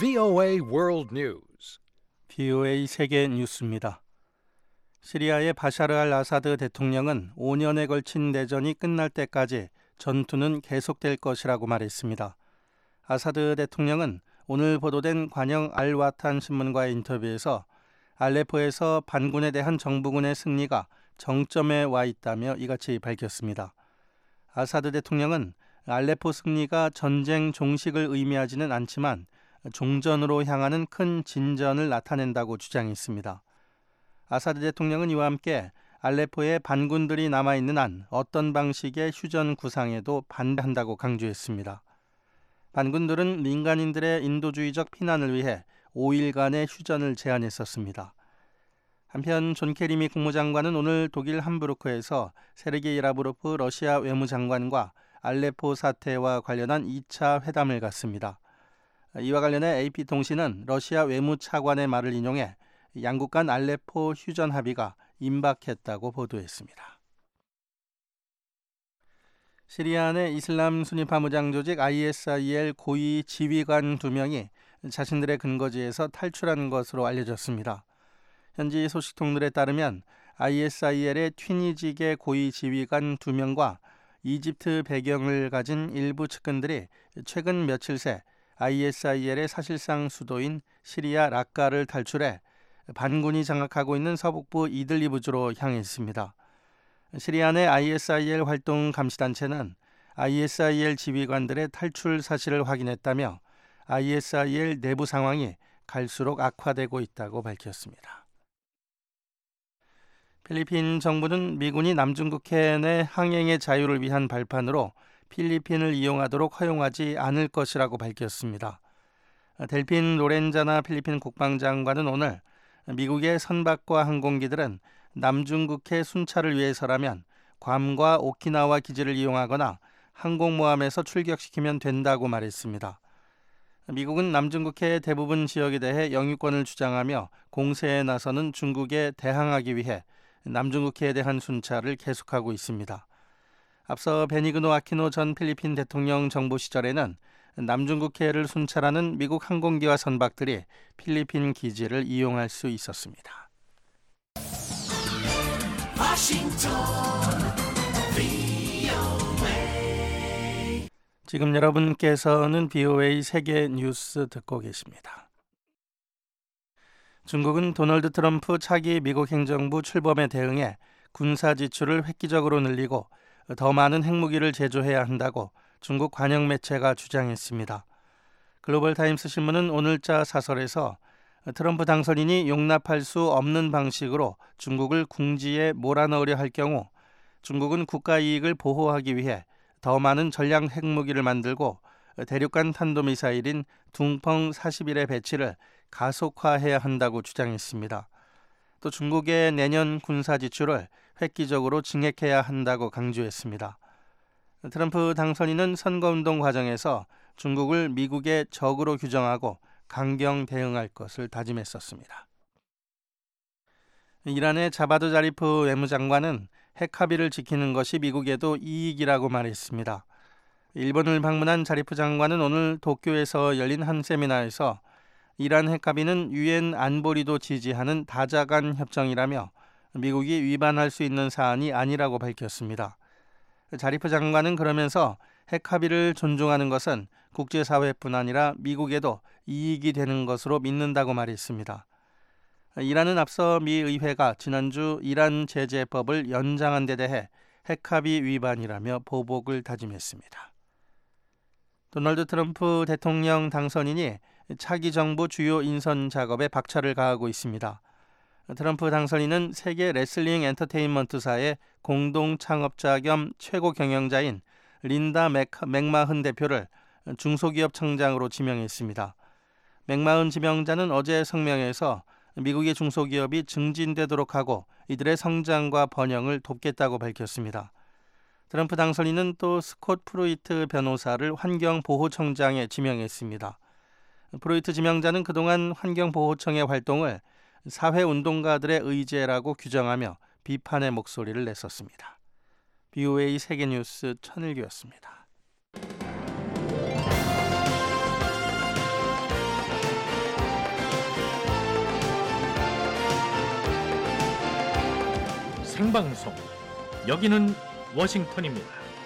VOA World News. VOA 세계 뉴스입니다. 시리아의 바샤르 알 아사드 대통령은 5년에 걸친 내전이 끝날 때까지 전투는 계속될 것이라고 말했습니다. 아사드 대통령은 오늘 보도된 관영 알와탄 신문과의 인터뷰에서 알레포에서 반군에 대한 정부군의 승리가 정점에 와 있다며 이같이 밝혔습니다. 아사드 대통령은 알레포 승리가 전쟁 종식을 의미하지는 않지만 종전으로 향하는 큰 진전을 나타낸다고 주장했습니다. 아사드 대통령은 이와 함께 알레포에 반군들이 남아있는 한 어떤 방식의 휴전 구상에도 반대한다고 강조했습니다. 반군들은 민간인들의 인도주의적 피난을 위해 5일간의 휴전을 제안했었습니다. 한편 존 케리 미 국무장관은 오늘 독일 함부르크에서 세르게이 라브로프 러시아 외무장관과 알레포 사태와 관련한 2차 회담을 갖습니다. 이와 관련해 AP통신은 러시아 외무차관의 말을 인용해 양국 간 알레포 휴전 합의가 임박했다고 보도했습니다. 시리아 내 이슬람 순위파 무장 조직 ISIL 고위 지휘관 2명이 자신들의 근거지에서 탈출한 것으로 알려졌습니다. 현지 소식통들에 따르면 ISIL의 튀니지계 고위 지휘관 2명과 이집트 배경을 가진 일부 측근들이 최근 며칠 새 ISIL의 사실상 수도인 시리아 락카를 탈출해 반군이 장악하고 있는 서북부 이들리브주로 향했습니다. 시리아 내 ISIL 활동 감시단체는 ISIL 지휘관들의 탈출 사실을 확인했다며 ISIL 내부 상황이 갈수록 악화되고 있다고 밝혔습니다. 필리핀 정부는 미군이 남중국해 내 항행의 자유를 위한 발판으로 필리핀을 이용하도록 허용하지 않을 것이라고 밝혔습니다. 델핀 로렌자나 필리핀 국방장관은 오늘 미국의 선박과 항공기들은 남중국해 순찰을 위해서라면 괌과 오키나와 기지를 이용하거나 항공모함에서 출격시키면 된다고 말했습니다. 미국은 남중국해의 대부분 지역에 대해 영유권을 주장하며 공세에 나서는 중국에 대항하기 위해 남중국해에 대한 순찰을 계속하고 있습니다. 앞서 베니그노 아키노 전 필리핀 대통령 정부 시절에는 남중국해를 순찰하는 미국 항공기와 선박들이 필리핀 기지를 이용할 수 있었습니다. 지금 여러분께서는 VOA 세계 뉴스 듣고 계십니다. 중국은 도널드 트럼프 차기 미국 행정부 출범에 대응해 군사 지출을 획기적으로 늘리고 더 많은 핵무기를 제조해야 한다고 중국 관영 매체가 주장했습니다. 글로벌 타임스 신문은 오늘자 사설에서 트럼프 당선인이 용납할 수 없는 방식으로 중국을 궁지에 몰아넣으려 할 경우 중국은 국가 이익을 보호하기 위해 더 많은 전략 핵무기를 만들고 대륙간 탄도미사일인 둥펑 41의 배치를 가속화해야 한다고 주장했습니다. 또 중국의 내년 군사 지출을 획기적으로 증액해야 한다고 강조했습니다. 트럼프 당선인은 선거운동 과정에서 중국을 미국의 적으로 규정하고 강경 대응할 것을 다짐했었습니다. 이란의 자바드 자리프 외무장관은 핵 합의를 지키는 것이 미국에도 이익이라고 말했습니다. 일본을 방문한 자리프 장관은 오늘 도쿄에서 열린 한 세미나에서 이란 핵 합의는 유엔 안보리도 지지하는 다자간 협정이라며 미국이 위반할 수 있는 사안이 아니라고 밝혔습니다. 자리프 장관은 그러면서 핵 합의를 존중하는 것은 국제사회뿐 아니라 미국에도 이익이 되는 것으로 믿는다고 말했습니다. 이란은 앞서 미 의회가 지난주 이란 제재법을 연장한 데 대해 핵 합의 위반이라며 보복을 다짐했습니다. 도널드 트럼프 대통령 당선인이 차기 정부 주요 인선 작업에 박차를 가하고 있습니다. 트럼프 당선인은 세계 레슬링 엔터테인먼트사의 공동 창업자 겸 최고 경영자인 린다 맥마흔 대표를 중소기업 청장으로 지명했습니다. 맥마흔 지명자는 어제 성명에서 미국의 중소기업이 증진되도록 하고 이들의 성장과 번영을 돕겠다고 밝혔습니다. 트럼프 당선인은 또 스콧 프루이트 변호사를 환경보호청장에 지명했습니다. 프루이트 지명자는 그동안 환경보호청의 활동을 사회운동가들의 의제라고 규정하며 비판의 목소리를 냈었습니다. VOA 세계뉴스 천일규였습니다. 생방송. 여기는 워싱턴입니다.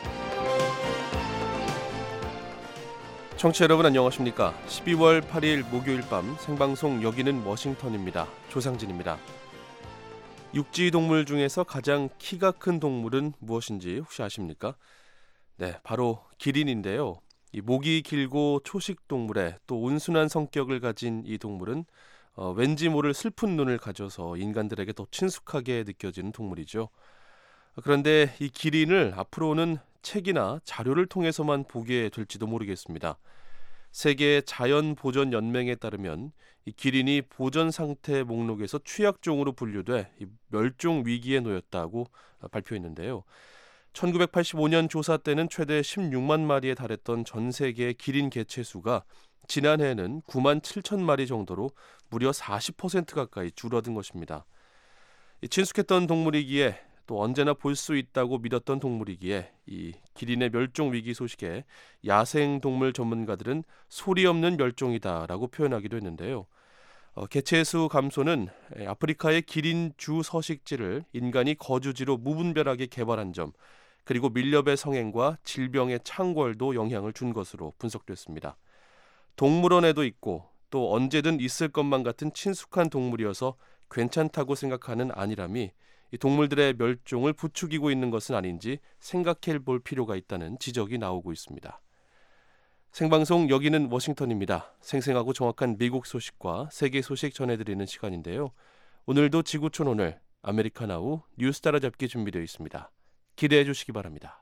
청취자 여러분 안녕하십니까? 12월 8일 목요일 밤 생방송 여기는 워싱턴입니다. 조상진입니다. 육지 동물 중에서 가장 키가 큰 동물은 무엇인지 혹시 아십니까? 네, 바로 기린인데요. 이 목이 길고 초식 동물에 또 온순한 성격을 가진 이 동물은 왠지 모를 슬픈 눈을 가져서 인간들에게 더 친숙하게 느껴지는 동물이죠. 그런데 이 기린을 앞으로는 책이나 자료를 통해서만 보게 될지도 모르겠습니다. 세계 자연보전연맹에 따르면 이 기린이 보전 상태 목록에서 취약종으로 분류돼 멸종 위기에 놓였다고 발표했는데요. 1985년 조사 때는 최대 16만 마리에 달했던 전 세계 기린 개체 수가 지난해에는 9만 7천 마리 정도로 무려 40% 가까이 줄어든 것입니다. 친숙했던 동물이기에 또 언제나 볼 수 있다고 믿었던 동물이기에 이 기린의 멸종 위기 소식에 야생동물 전문가들은 소리 없는 멸종이다라고 표현하기도 했는데요. 개체 수 감소는 아프리카의 기린 주 서식지를 인간이 거주지로 무분별하게 개발한 점, 그리고 밀렵의 성행과 질병의 창궐도 영향을 준 것으로 분석됐습니다. 동물원에도 있고 또 언제든 있을 것만 같은 친숙한 동물이어서 괜찮다고 생각하는 안일함이 이 동물들의 멸종을 부추기고 있는 것은 아닌지 생각해 볼 필요가 있다는 지적이 나오고 있습니다. 생방송 여기는 워싱턴입니다. 생생하고 정확한 미국 소식과 세계 소식 전해드리는 시간인데요. 오늘도 지구촌 오늘 아메리카나우 뉴스 따라잡기 준비되어 있습니다. 기대해 주시기 바랍니다.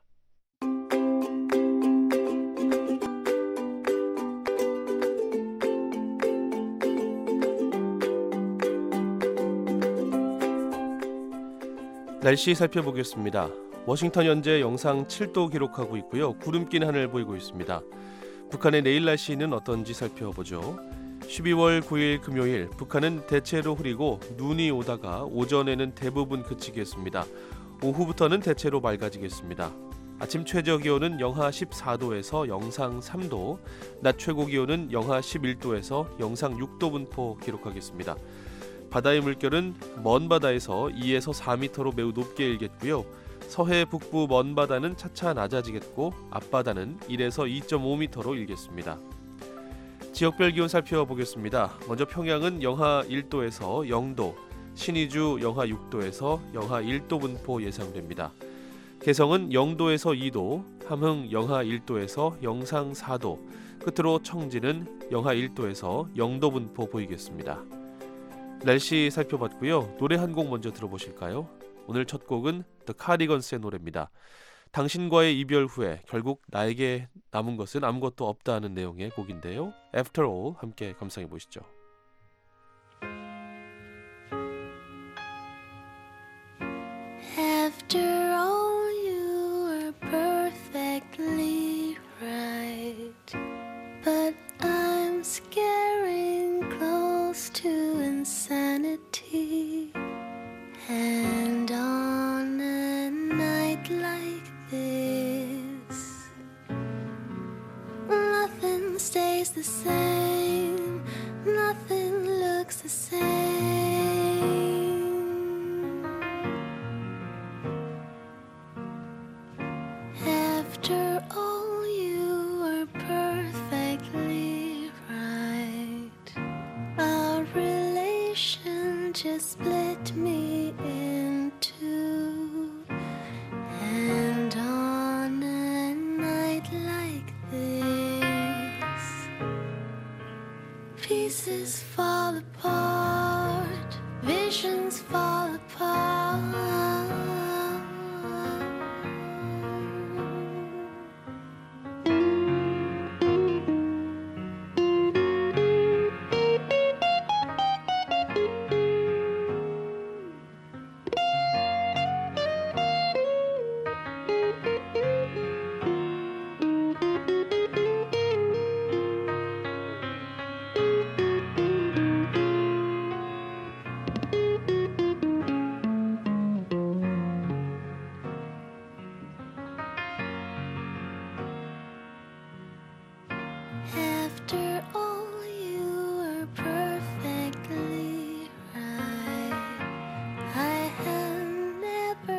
날씨 살펴보겠습니다. 워싱턴 현재 영상 7도 기록하고 있고요. 구름 낀 하늘 보이고 있습니다. 북한의 내일 날씨는 어떤지 살펴보죠. 12월 9일 금요일 북한은 대체로 흐리고 눈이 오다가 오전에는 대부분 그치겠습니다. 오후부터는 대체로 맑아지겠습니다. 아침 최저 기온은 영하 14도에서 영상 3도, 낮 최고 기온은 영하 11도에서 영상 6도 분포 기록하겠습니다. 바다의 물결은 먼 바다에서 2에서 4m로 매우 높게 일겠고요. 서해 북부 먼 바다는 차차 낮아지겠고 앞바다는 1에서 2.5m로 일겠습니다. 지역별 기온 살펴보겠습니다. 먼저 평양은 영하 1도에서 0도, 신의주 영하 6도에서 영하 1도 분포 예상됩니다. 개성은 0도에서 2도, 함흥 영하 1도에서 영상 4도, 끝으로 청진은 영하 1도에서 0도 분포 보이겠습니다. 날씨 살펴봤고요. 노래 한 곡 먼저 들어보실까요? 오늘 첫 곡은 The Cardigans의 노래입니다. 당신과의 이별 후에 결국 나에게 남은 것은 아무것도 없다는 내용의 곡인데요. After All 함께 감상해 보시죠. After all, you were perfectly right, but I'm scaring close to insanity. And on a night like this, nothing stays the same, nothing looks the same. After all, you were perfectly right. Our relation just split me in two. And on a night like this, pieces fall apart, visions fall apart. After all, you were perfectly right. I have never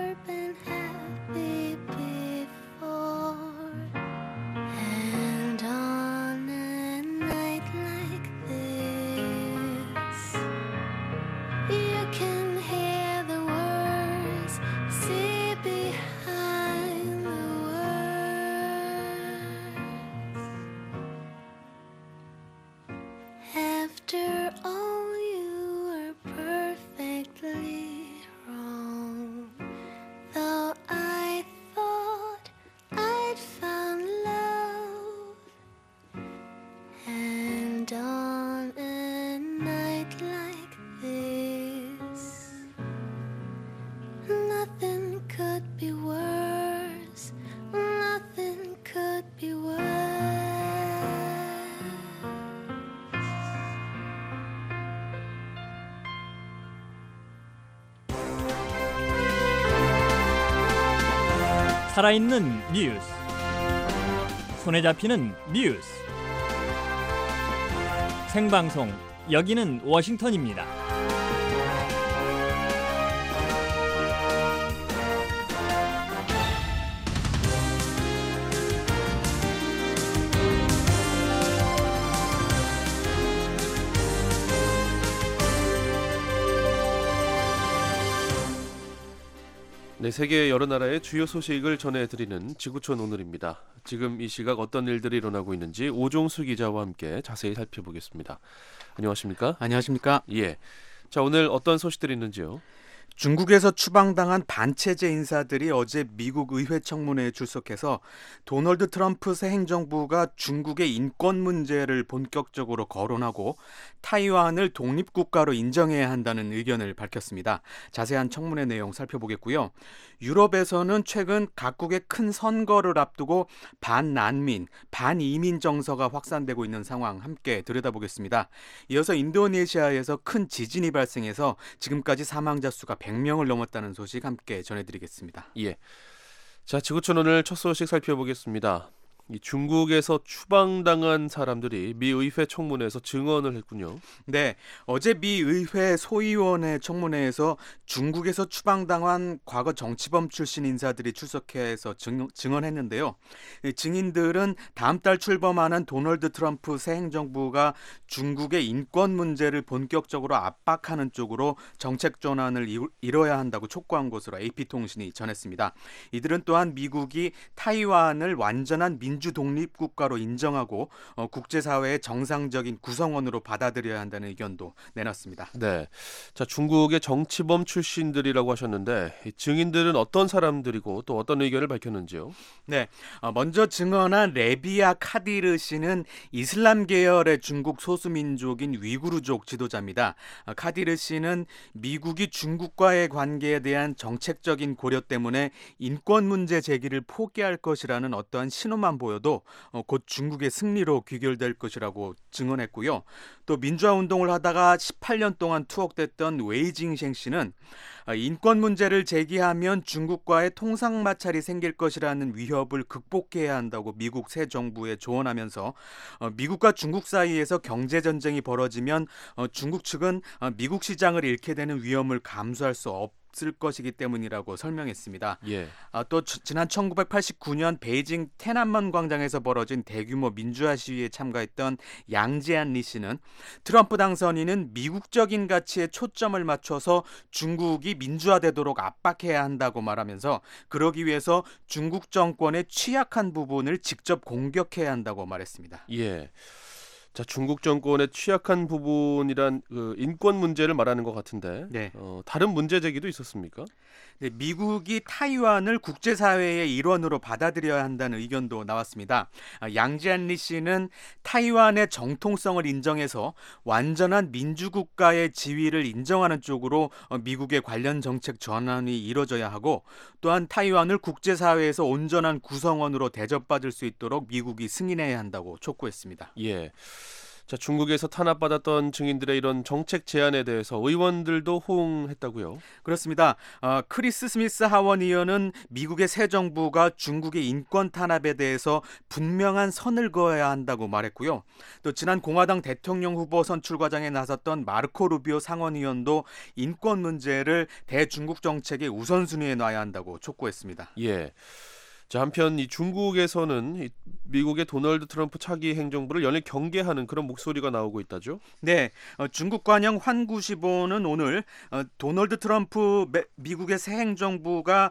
살아있는 뉴스, 손에 잡히는 뉴스, 생방송 여기는 워싱턴입니다. 네, 세계 여러 나라의 주요 소식을 전해드리는 지구촌 오늘입니다. 지금 이 시각 어떤 일들이 일어나고 있는지 오종수 기자와 함께 자세히 살펴보겠습니다. 안녕하십니까? 안녕하십니까? 예. 자, 오늘 어떤 소식들이 있는지요? 중국에서 추방당한 반체제 인사들이 어제 미국 의회 청문회에 출석해서 도널드 트럼프 새 행정부가 중국의 인권 문제를 본격적으로 거론하고 타이완을 독립국가로 인정해야 한다는 의견을 밝혔습니다. 자세한 청문회 내용 살펴보겠고요. 유럽에서는 최근 각국의 큰 선거를 앞두고 반난민, 반이민 정서가 확산되고 있는 상황 함께 들여다보겠습니다. 이어서 인도네시아에서 큰 지진이 발생해서 지금까지 사망자 수가 100명을 넘었다는 소식 함께 전해드리겠습니다. 예. 자, 지구촌 오늘 첫 소식 살펴보겠습니다. 이 중국에서 추방당한 사람들이 미 의회 청문회에서 증언을 했군요. 네, 어제 미 의회 소위원회 청문회에서 중국에서 추방당한 과거 정치범 출신 인사들이 출석해서 증언했는데요. 증인들은 다음 달 출범하는 도널드 트럼프 새 행정부가 중국의 인권 문제를 본격적으로 압박하는 쪽으로 정책 전환을 이뤄야 한다고 촉구한 것으로 AP통신이 전했습니다. 이들은 또한 미국이 타이완을 완전한 민주 독립국가로 인정하고 국제사회의 정상적인 구성원으로 받아들여야 한다는 의견도 내놨습니다. 네, 자, 중국의 정치범 출신들이라고 하셨는데 이 증인들은 어떤 사람들이고 또 어떤 의견을 밝혔는지요? 네, 먼저 증언한 레비아 카디르 씨는 이슬람 계열의 중국 소수민족인 위구르족 지도자입니다. 카디르 씨는 미국이 중국과의 관계에 대한 정책적인 고려 때문에 인권 문제 제기를 포기할 것이라는 어떠한 신호만 보여도 곧 중국의 승리로 귀결될 것이라고 증언했고요. 또 민주화 운동을 하다가 18년 동안 투옥됐던 웨이징셴 씨는 인권 문제를 제기하면 중국과의 통상 마찰이 생길 것이라는 위협을 극복해야 한다고 미국 새 정부에 조언하면서 미국과 중국 사이에서 경제 전쟁이 벌어지면 중국 측은 미국 시장을 잃게 되는 위험을 감수할 수 없을 것이기 때문이라고 설명했습니다. 예. 또 지난 1989년 베이징天安문 광장에서 벌어진 대규모 민주화 시위에 참가했던 양지안 리 씨는 트럼프 당선인은 미국적인 가치에 초점을 맞춰서 중국이 민주화되도록 압박해야 한다고 말하면서 그러기 위해서 중국 정권의 취약한 부분을 직접 공격해야 한다고 말했습니다. 예. 자, 중국 정권의 취약한 부분이란 인권 문제를 말하는 것 같은데 네. 다른 문제 제기도 있었습니까? 네, 미국이 타이완을 국제사회의 일원으로 받아들여야 한다는 의견도 나왔습니다. 양지안 리 씨는 타이완의 정통성을 인정해서 완전한 민주국가의 지위를 인정하는 쪽으로 미국의 관련 정책 전환이 이뤄져야 하고 또한 타이완을 국제사회에서 온전한 구성원으로 대접받을 수 있도록 미국이 승인해야 한다고 촉구했습니다. 예. 자, 중국에서 탄압받았던 증인들의 이런 정책 제안에 대해서 의원들도 호응했다고요? 그렇습니다. 크리스 스미스 하원 의원은 미국의 새 정부가 중국의 인권 탄압에 대해서 분명한 선을 그어야 한다고 말했고요. 또 지난 공화당 대통령 후보 선출 과정에 나섰던 마르코 루비오 상원 의원도 인권 문제를 대중국 정책의 우선순위에 놔야 한다고 촉구했습니다. 예. 자, 한편 이 중국에서는 이 미국의 도널드 트럼프 차기 행정부를 연일 경계하는 그런 목소리가 나오고 있다죠? 네, 중국 관영 환구시보는 오늘 도널드 트럼프 미국의 새 행정부가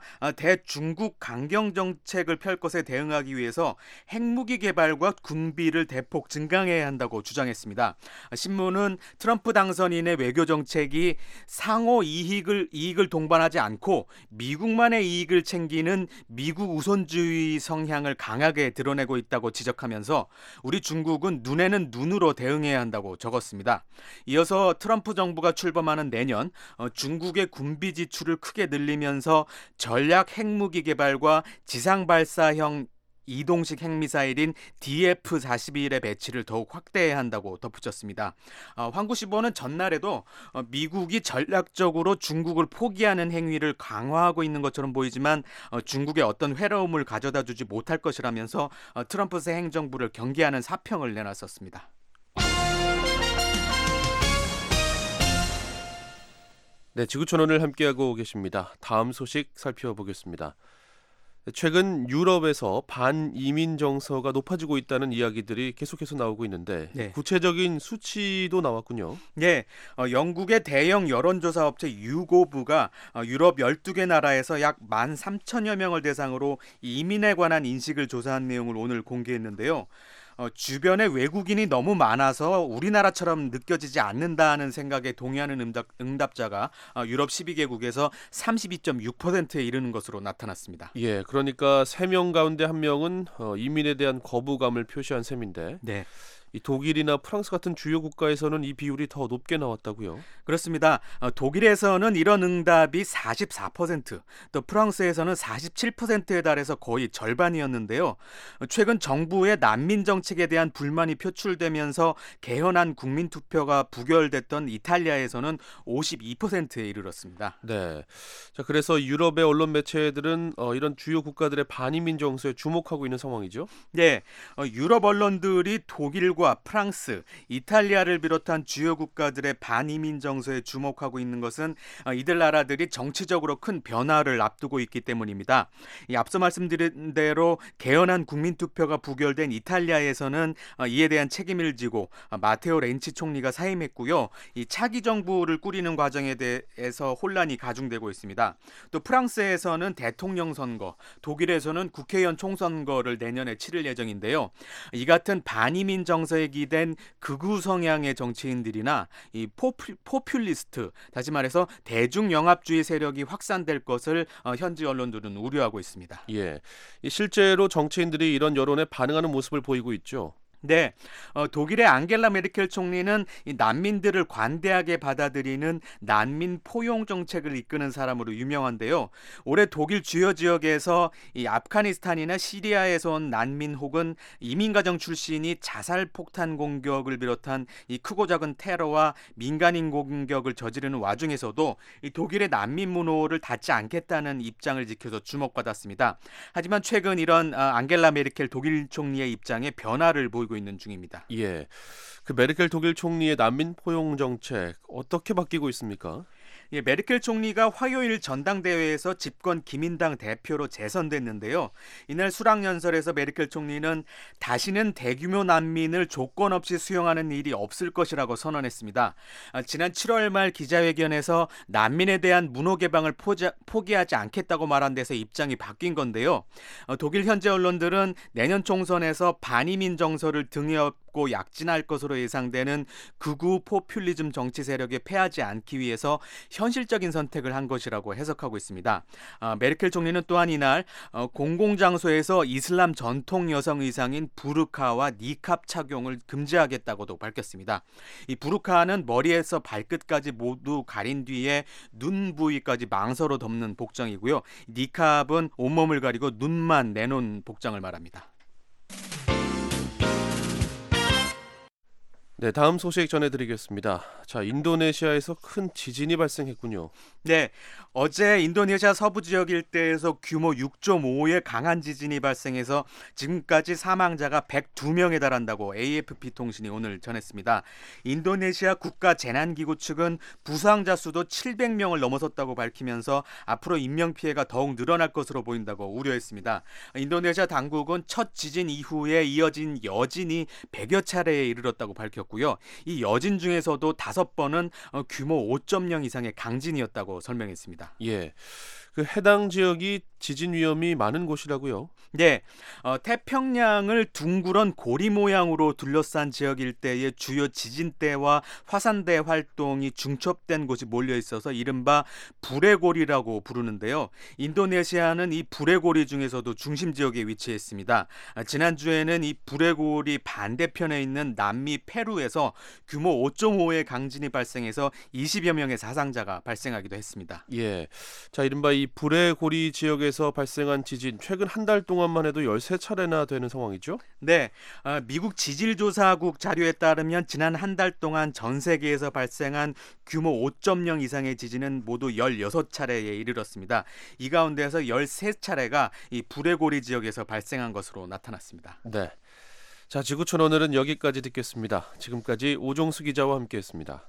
대중국 강경 정책을 펼 것에 대응하기 위해서 핵무기 개발과 군비를 대폭 증강해야 한다고 주장했습니다. 신문은 트럼프 당선인의 외교 정책이 상호 이익을 동반하지 않고 미국만의 이익을 챙기는 미국 우선주의 성향을 강하게 드러내고 있다고 지적하면서 우리 중국은 눈에는 눈으로 대응해야 한다고 적었습니다. 이어서 트럼프 정부가 출범하는 내년 중국의 군비 지출을 크게 늘리면서 전략 핵무기 개발과 지상 발사형 이동식 핵미사일인 DF-41의 배치를 더욱 확대해야 한다고 덧붙였습니다. 환구시보는 전날에도 미국이 전략적으로 중국을 포기하는 행위를 강화하고 있는 것처럼 보이지만 중국에 어떤 회로움을 가져다 주지 못할 것이라면서 트럼프 새 행정부를 경계하는 사평을 내놨었습니다. 네, 지구촌원을 함께하고 계십니다. 다음 소식 살펴보겠습니다. 최근 유럽에서 반이민 정서가 높아지고 있다는 이야기들이 계속해서 나오고 있는데 네. 구체적인 수치도 나왔군요. 네, 영국의 대형 여론조사 업체 유고브가 유럽 12개 나라에서 약 13,000여 명을 대상으로 이민에 관한 인식을 조사한 내용을 오늘 공개했는데요. 주변에 외국인이 너무 많아서 우리나라처럼 느껴지지 않는다는 생각에 동의하는 응답자가 유럽 12개국에서 32.6%에 이르는 것으로 나타났습니다. 예, 그러니까 3명 가운데 1명은 이민에 대한 거부감을 표시한 셈인데 네. 이 독일이나 프랑스 같은 주요 국가에서는 이 비율이 더 높게 나왔다고요? 그렇습니다. 독일에서는 이런 응답이 44%, 또 프랑스에서는 47%에 달해서 거의 절반이었는데요. 최근 정부의 난민 정책에 대한 불만이 표출되면서 개헌안 국민투표가 부결됐던 이탈리아에서는 52%에 이르렀습니다. 네. 자, 그래서 유럽의 언론 매체들은 이런 주요 국가들의 반이민 정서에 주목하고 있는 상황이죠? 네, 유럽 언론들이 독일과 프랑스, 이탈리아를 비롯한 주요 국가들의 반이민 정서에 주목하고 있는 것은 이들 나라들이 정치적으로 큰 변화를 앞두고 있기 때문입니다. 앞서 말씀드린 대로 개헌안 국민투표가 부결된 이탈리아에서는 이에 대한 책임을 지고 마테오 렌치 총리가 사임했고요. 이 차기 정부를 꾸리는 과정에 대해서 혼란이 가중되고 있습니다. 또 프랑스에서는 대통령 선거, 독일에서는 국회의원 총선거를 내년에 치를 예정인데요. 이 같은 반이민 정서에 기댄 극우 성향의 정치인들이나 이 포퓰리스트, 다시 말해서 대중영합주의 세력이 확산될 것을 현지 언론들은 우려하고 있습니다. 예, 실제로 정치인들이 이런 여론에 반응하는 모습을 보이고 있죠. 네, 독일의 앙겔라 메르켈 총리는 이 난민들을 관대하게 받아들이는 난민 포용 정책을 이끄는 사람으로 유명한데요. 올해 독일 주요 지역에서 이 아프가니스탄이나 시리아에서 온 난민 혹은 이민가정 출신이 자살 폭탄 공격을 비롯한 이 크고 작은 테러와 민간인 공격을 저지르는 와중에서도 이 독일의 난민 문호를 닫지 않겠다는 입장을 지켜서 주목받았습니다. 하지만 최근 이런 앙겔라 메르켈 독일 총리의 입장에 변화를 보이고 있는 중입니다. 예, 그 메르켈 독일 총리의 난민 포용 정책 어떻게 바뀌고 있습니까? 예, 메르켈 총리가 화요일 전당대회에서 집권 기민당 대표로 재선됐는데요. 이날 수락연설에서 메르켈 총리는 다시는 대규모 난민을 조건 없이 수용하는 일이 없을 것이라고 선언했습니다. 지난 7월 말 기자회견에서 난민에 대한 문호 개방을 포기하지 않겠다고 말한 데서 입장이 바뀐 건데요. 독일 현지 언론들은 내년 총선에서 반이민 정서를 등에 업고 약진할 것으로 예상되는 극우 포퓰리즘 정치 세력에 패하지 않기 위해서 현실적인 선택을 한 것이라고 해석하고 있습니다. 메르켈 총리는 또한 이날 공공장소에서 이슬람 전통 여성 의상인 부르카와 니캅 착용을 금지하겠다고도 밝혔습니다. 이 부르카는 머리에서 발끝까지 모두 가린 뒤에 눈 부위까지 망서로 덮는 복장이고요. 니캅은 온몸을 가리고 눈만 내놓은 복장을 말합니다. 네, 다음 소식 전해드리겠습니다. 자, 인도네시아에서 큰 지진이 발생했군요. 네, 어제 인도네시아 서부 지역 일대에서 규모 6.5의 강한 지진이 발생해서 지금까지 사망자가 102명에 달한다고 AFP 통신이 오늘 전했습니다. 인도네시아 국가재난기구 측은 부상자 수도 700명을 넘어섰다고 밝히면서 앞으로 인명피해가 더욱 늘어날 것으로 보인다고 우려했습니다. 인도네시아 당국은 첫 지진 이후에 이어진 여진이 100여 차례에 이르렀다고 밝혔고요. 이 여진 중에서도 5번은 규모 5.0 이상의 강진이었다고 설명했습니다. 예, 그 해당 지역이 지진 위험이 많은 곳이라고요? 네, 태평양을 둥그런 고리 모양으로 둘러싼 지역 일대의 주요 지진대와 화산대 활동이 중첩된 곳이 몰려 있어서 이른바 불의 고리라고 부르는데요. 인도네시아는 이 불의 고리 중에서도 중심 지역에 위치했습니다. 지난주에는 이 불의 고리 반대편에 있는 남미 페루에서 규모 5.5의 강진이 발생해서 20여 명의 사상자가 발생하기도 했습니다. 예, 자, 이른바 이 이 불의 고리 지역에서 발생한 지진 최근 한 달 동안만 해도 13차례나 되는 상황이죠? 네, 미국 지질조사국 자료에 따르면 지난 한 달 동안 전 세계에서 발생한 규모 5.0 이상의 지진은 모두 16차례에 이르렀습니다. 이 가운데서 13차례가 이 불의 고리 지역에서 발생한 것으로 나타났습니다. 네. 자, 지구촌 오늘은 여기까지 듣겠습니다. 지금까지 오종수 기자와 함께했습니다.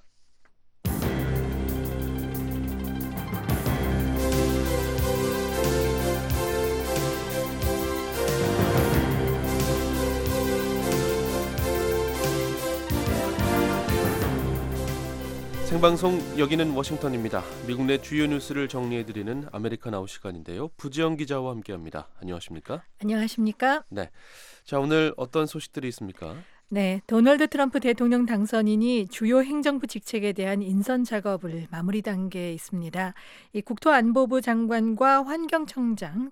생방송 여기는 워싱턴입니다. 미국 내 주요 뉴스를 정리해드리는 아메리칸 아웃 시간인데요. 부지영 기자와 함께합니다. 안녕하십니까? 안녕하십니까? 네. 자, 오늘 어떤 소식들이 있습니까? 네, 도널드 트럼프 대통령 당선인이 주요 행정부 직책에 대한 인선 작업을 마무리 단계에 있습니다. 이 국토안보부 장관과 환경청장,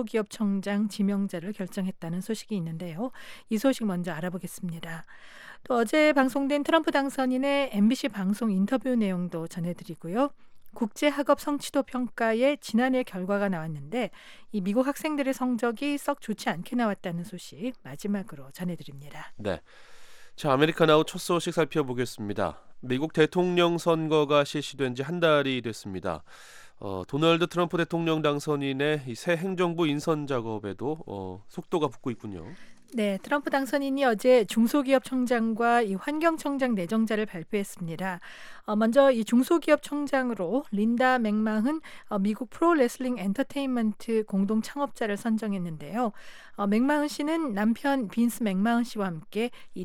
중소기업청장 지명자를 결정했다는 소식이 있는데요. 이 소식 먼저 알아보겠습니다. 또 어제 방송된 트럼프 당선인의 MBC 방송 인터뷰 내용도 전해드리고요. 국제학업 성취도 평가의 지난해 결과가 나왔는데 이 미국 학생들의 성적이 썩 좋지 않게 나왔다는 소식 마지막으로 전해드립니다. 네. 자, 아메리칸 아웃 첫 소식 살펴보겠습니다. 미국 대통령 선거가 실시된 지 한 달이 됐습니다. 도널드 트럼프 대통령 당선인의 이 새 행정부 인선 작업에도 속도가 붙고 있군요. 네, 트럼프 당선인이 어제 중소기업청장과 이 환경청장 내정자를 발표했습니다. 먼저 이 중소기업청장으로 린다 맥마흔 미국 프로레슬링 엔터테인먼트 공동 창업자를 선정했는데요. 맥마흔 씨는 남편 빈스 맥마흔 씨와 함께 이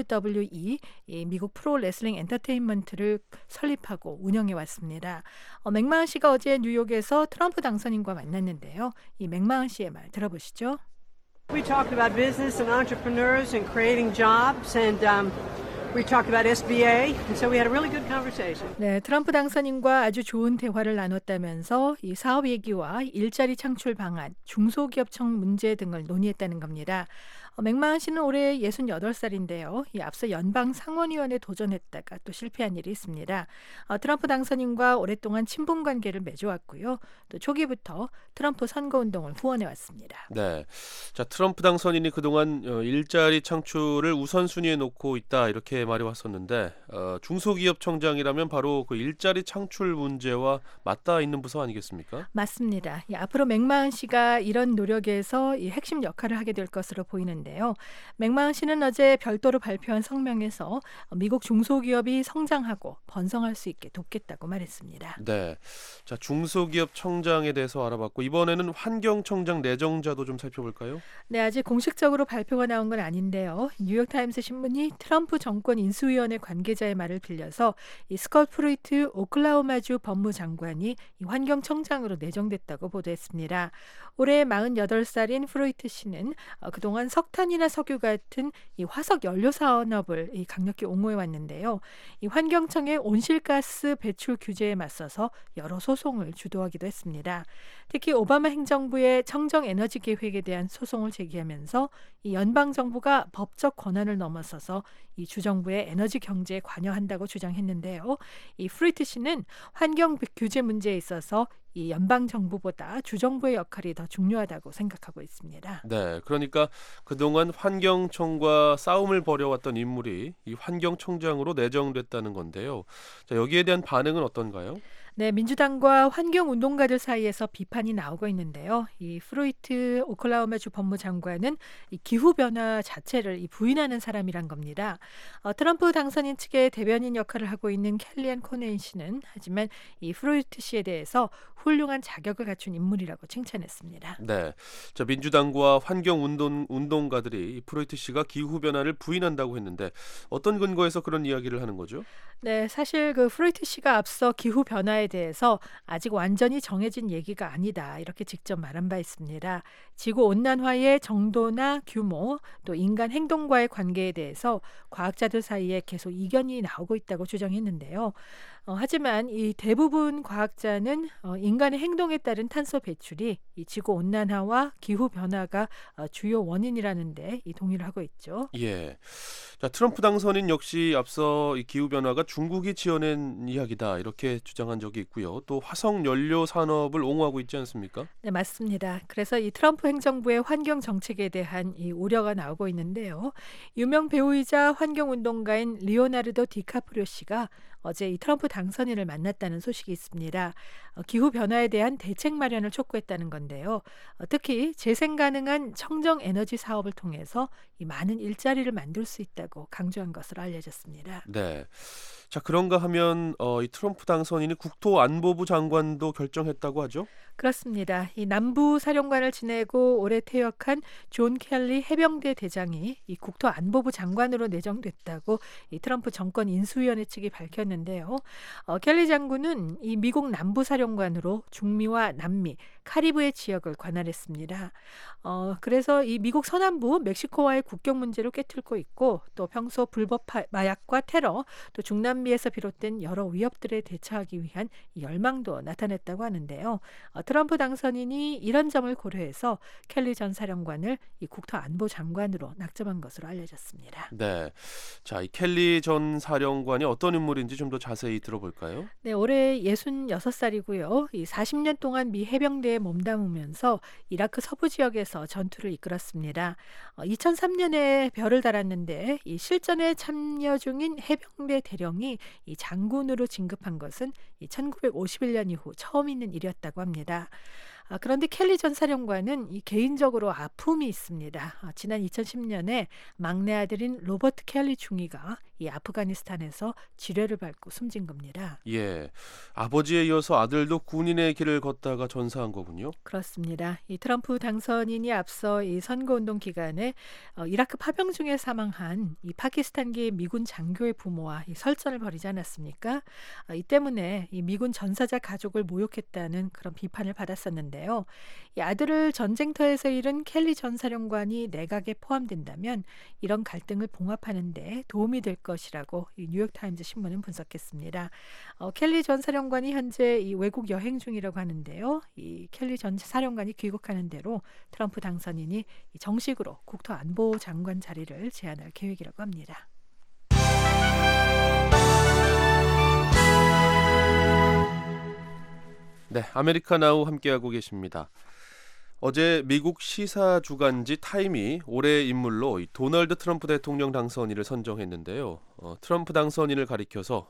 WWE 이 미국 프로레슬링 엔터테인먼트를 설립하고 운영해 왔습니다. 맥마흔 씨가 어제 뉴욕에서 트럼프 당선인과 만났는데요. 이 맥마흔 씨의 말 들어보시죠. We talked about business and entrepreneurs and creating jobs, and we talked about SBA, and so we had a really good conversation. 네, 트럼프 당선인과 아주 좋은 대화를 나눴다면서 이 사업 얘기와 일자리 창출 방안, 중소기업청 문제 등을 논의했다는 겁니다. 맥마흔 씨는 올해 68살인데요. 이 앞서 연방 상원의원에 도전했다가 또 실패한 일이 있습니다. 트럼프 당선인과 오랫동안 친분 관계를 맺어왔고요. 또 초기부터 트럼프 선거운동을 후원해왔습니다. 네, 자, 트럼프 당선인이 그동안 일자리 창출을 우선순위에 놓고 있다 이렇게 말해왔었는데 중소기업청장이라면 바로 그 일자리 창출 문제와 맞닿아 있는 부서 아니겠습니까? 맞습니다. 앞으로 맥마흔 씨가 이런 노력에서 이 핵심 역할을 하게 될 것으로 보이는데 맥마흔 씨는 어제 별도로 발표한 성명에서 미국 중소기업이 성장하고 번성할 수 있게 돕겠다고 말했습니다. 네, 자, 중소기업 청장에 대해서 알아봤고 이번에는 환경청장 내정자도 좀 살펴볼까요? 네, 아직 공식적으로 발표가 나온 건 아닌데요. 뉴욕타임스 신문이 트럼프 정권 인수위원회 관계자의 말을 빌려서 이 스콧 프루이트 오클라호마주 법무장관이 이 환경청장으로 내정됐다고 보도했습니다. 올해 48살인 프루이트 씨는 그동안 석탄이나 석유 같은 이 화석 연료 산업을 강력히 옹호해 왔는데요. 이 환경청의 온실가스 배출 규제에 맞서서 여러 소송을 주도하기도 했습니다. 특히 오바마 행정부의 청정 에너지 계획에 대한 소송을 제기하면서 이 연방 정부가 법적 권한을 넘어서서 이 주정부의 에너지 경제에 관여한다고 주장했는데요. 이 프루이트 씨는 환경 규제 문제에 있어서 이 연방 정부보다 주정부의 역할이 더 중요하다고 생각하고 있습니다. 네, 그러니까 그동안 환경청과 싸움을 벌여왔던 인물이 이 환경청장으로 내정됐다는 건데요. 자, 여기에 대한 반응은 어떤가요? 네, 민주당과 환경운동가들 사이에서 비판이 나오고 있는데요. 이 프루이트 오클라호마주 법무장관은 이 기후변화 자체를 부인하는 사람이란 겁니다. 트럼프 당선인 측의 대변인 역할을 하고 있는 켈리앤 코네인 씨는 하지만 이 프루이트 씨에 대해서 훌륭한 자격을 갖춘 인물이라고 칭찬했습니다. 네, 자, 민주당과 환경운동가들이 프로이트 씨가 기후변화를 부인한다고 했는데 어떤 근거에서 그런 이야기를 하는 거죠? 네, 사실 그 프로이트 씨가 앞서 기후변화에 대해서 아직 완전히 정해진 얘기가 아니다 이렇게 직접 말한 바 있습니다. 지구온난화의 정도나 규모 또 인간 행동과의 관계에 대해서 과학자들 사이에 계속 이견이 나오고 있다고 주장했는데요. 하지만 이 대부분 과학자는 인간의 행동에 따른 탄소 배출이 이 지구 온난화와 기후 변화가 주요 원인이라는데 동의를 하고 있죠. 예. 자, 자, 트럼프 당선인 역시 앞서 이 기후변화가 중국이 지어낸 이야기다 이렇게 주장한 적이 있고요. 또 화석 연료 산업을 옹호하고 있지 않습니까? 네, 맞습니다. 그래서 이 트럼프 행정부의 환경 정책에 대한 이 우려가 나오고 있는데요. 유명 배우이자 환경운동가인 리오나르도 디카프리오 씨가 어제 이 트럼프 당선인을 만났다는 소식이 있습니다. 기후 변화에 대한 대책 마련을 촉구했다는 건데요. 특히 재생 가능한 청정 에너지 사업을 통해서 이 많은 일자리를 만들 수 있다고 강조한 것으로 알려졌습니다. 네. 자, 그런가 하면 이 트럼프 당선인이 국토안보부 장관도 결정했다고 하죠? 그렇습니다. 이 남부 사령관을 지내고 오래 퇴역한 존 켈리 해병대 대장이 이 국토안보부 장관으로 내정됐다고 이 트럼프 정권 인수위원회 측이 밝혔는데요. 켈리 장군은 이 미국 남부 사령관으로 중미와 남미, 카리브해 지역을 관할했습니다. 그래서 이 미국 서남부 멕시코와의 국경 문제를 꿰뚫고 있고 또 평소 불법 마약과 테러, 또 중남미에서 비롯된 여러 위협들에 대처하기 위한 열망도 나타냈다고 하는데요. 트럼프 당선인이 이런 점을 고려해서 켈리 전 사령관을 이 국토안보 장관으로 낙점한 것으로 알려졌습니다. 네. 자, 이 켈리 전 사령관이 어떤 인물인지 좀 더 자세히 들어볼까요? 네, 올해 66살이고요. 이 40년 동안 미 해병대에 몸담으면서 이라크 서부 지역에서 전투를 이끌었습니다. 2003년에 별을 달았는데 이 실전에 참여 중인 해병대 대령이 이 장군으로 진급한 것은 이 1951년 이후 처음 있는 일이었다고 합니다. 그런데 켈리 전 사령관은 이 개인적으로 아픔이 있습니다. 지난 2010년에 막내 아들인 로버트 켈리 중위가 이 아프가니스탄에서 지뢰를 밟고 숨진 겁니다. 예, 아버지에 이어서 아들도 군인의 길을 걷다가 전사한 거군요. 그렇습니다. 이 트럼프 당선인이 앞서 이 선거운동 기간에 이라크 파병 중에 사망한 이 파키스탄계 미군 장교의 부모와 이 설전을 벌이지 않았습니까? 이 때문에 이 미군 전사자 가족을 모욕했다는 그런 비판을 받았었는데요. 이 아들을 전쟁터에서 잃은 켈리 전 사령관이 내각에 포함된다면 이런 갈등을 봉합하는 데 도움이 될 것이라고 이 뉴욕타임즈 신문은 분석했습니다. 켈리 전 사령관이 현재 이 외국 여행 중이라고 하는데요. 이 켈리 전 사령관이 귀국하는 대로 트럼프 당선인이 정식으로 국토안보 장관 자리를 제안할 계획이라고 합니다. 네, 아메리카 나우 함께하고 계십니다. 어제 미국 시사 주간지 타임이 올해의 인물로 도널드 트럼프 대통령 당선인을 선정했는데요. 트럼프 당선인을 가리켜서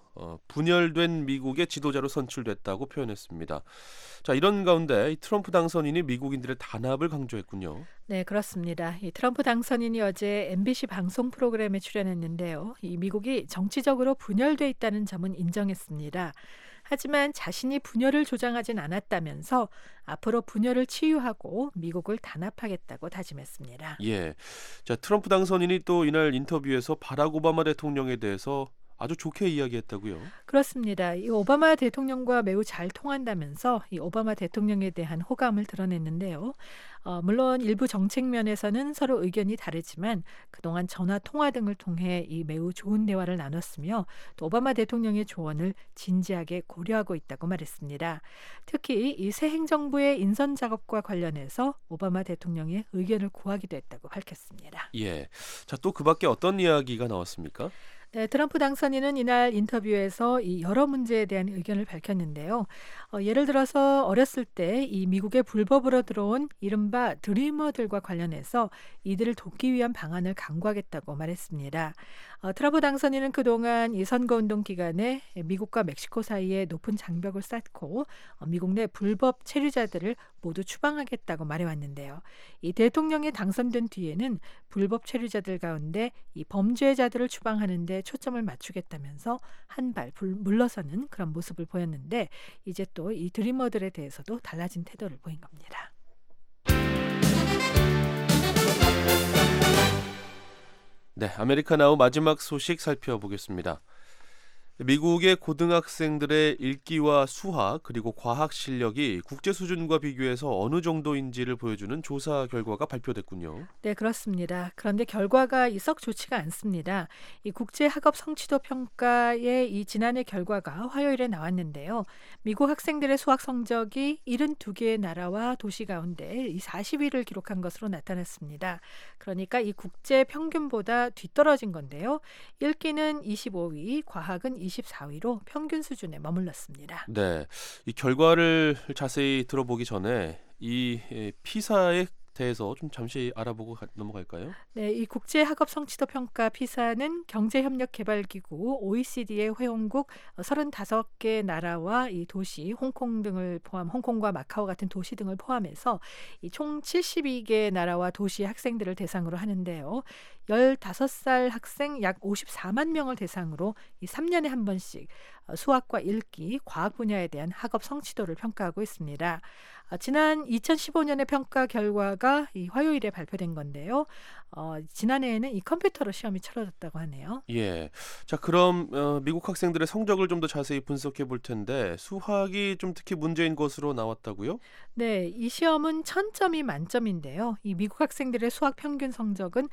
분열된 미국의 지도자로 선출됐다고 표현했습니다. 자, 이런 가운데 이 트럼프 당선인이 미국인들의 단합을 강조했군요. 네, 그렇습니다. 이 트럼프 당선인이 어제 MBC 방송 프로그램에 출연했는데요. 이 미국이 정치적으로 분열돼 있다는 점은 인정했습니다. 하지만 자신이 분열을 조장하진 않았다면서 앞으로 분열을 치유하고 미국을 단합하겠다고 다짐했습니다. 예, 자, 트럼프 당선인이 또 이날 인터뷰에서 바락 오바마 대통령에 대해서 아주 좋게 이야기했다고요? 그렇습니다. 이 오바마 대통령과 매우 잘 통한다면서 이 오바마 대통령에 대한 호감을 드러냈는데요. 물론 일부 정책 면에서는 서로 의견이 다르지만 그동안 전화 통화 등을 통해 이 매우 좋은 대화를 나눴으며 또 오바마 대통령의 조언을 진지하게 고려하고 있다고 말했습니다. 특히 이 새 행정부의 인선 작업과 관련해서 오바마 대통령의 의견을 구하기도 했다고 밝혔습니다. 예, 자, 또 그 밖에 어떤 이야기가 나왔습니까? 네, 트럼프 당선인은 이날 인터뷰에서 이 여러 문제에 대한 의견을 밝혔는데요. 예를 들어서 어렸을 때 이 미국에 불법으로 들어온 이른바 드리머들과 관련해서 이들을 돕기 위한 방안을 강구하겠다고 말했습니다. 트럼프 당선인은 그동안 이 선거운동 기간에 미국과 멕시코 사이에 높은 장벽을 쌓고 미국 내 불법 체류자들을 모두 추방하겠다고 말해왔는데요. 이 대통령에 당선된 뒤에는 불법 체류자들 가운데 이 범죄자들을 추방하는 데 초점을 맞추겠다면서 한 발 물러서는 그런 모습을 보였는데 이제 또 이 드리머들에 대해서도 달라진 태도를 보인 겁니다. 네, 아메리카 나우 마지막 소식 살펴보겠습니다. 미국의 고등학생들의 읽기와 수학 그리고 과학 실력이 국제 수준과 비교해서 어느 정도인지를 보여주는 조사 결과가 발표됐군요. 네, 그렇습니다. 그런데 결과가 썩 좋지가 않습니다. 이 국제 학업 성취도 평가의 이 지난해 결과가 화요일에 나왔는데요. 미국 학생들의 수학 성적이 72개의 나라와 도시 가운데 이 40위를 기록한 것으로 나타났습니다. 그러니까 이 국제 평균보다 뒤떨어진 건데요. 읽기는 25위, 과학은 24위로 평균 수준에 머물렀습니다. 네, 이 결과를 자세히 들어보기 전에 이 피사에 대해서 좀 잠시 알아보고 넘어갈까요? 네, 이 국제 학업 성취도 평가 피사는 경제협력개발기구 OECD의 회원국 35개 나라와 이 도시, 홍콩 등을 포함, 홍콩과 마카오 같은 도시 등을 포함해서 이 총 72개 나라와 도시 학생들을 대상으로 하는데요. 15살 학생 약 54만 명을 대상으로 이 3년에 한 번씩 수학과 읽기, 과학 분야에 대한 학업 성취도를 평가하고 있습니다. 지난 2015년의 평가 결과가 이 화요일에 발표된 건데요. 지난해에는 이 컴퓨터로 시험이 치러졌다고 하네요. 예. 자, 그럼 미국 학생들의 성적을 좀 더 자세히 분석해 볼 텐데 수학이 좀 특히 문제인 것으로 나왔다고요? 네, 이 시험은 1000점이 만점인데요. 이 미국 학생들의 수학 평균 성적은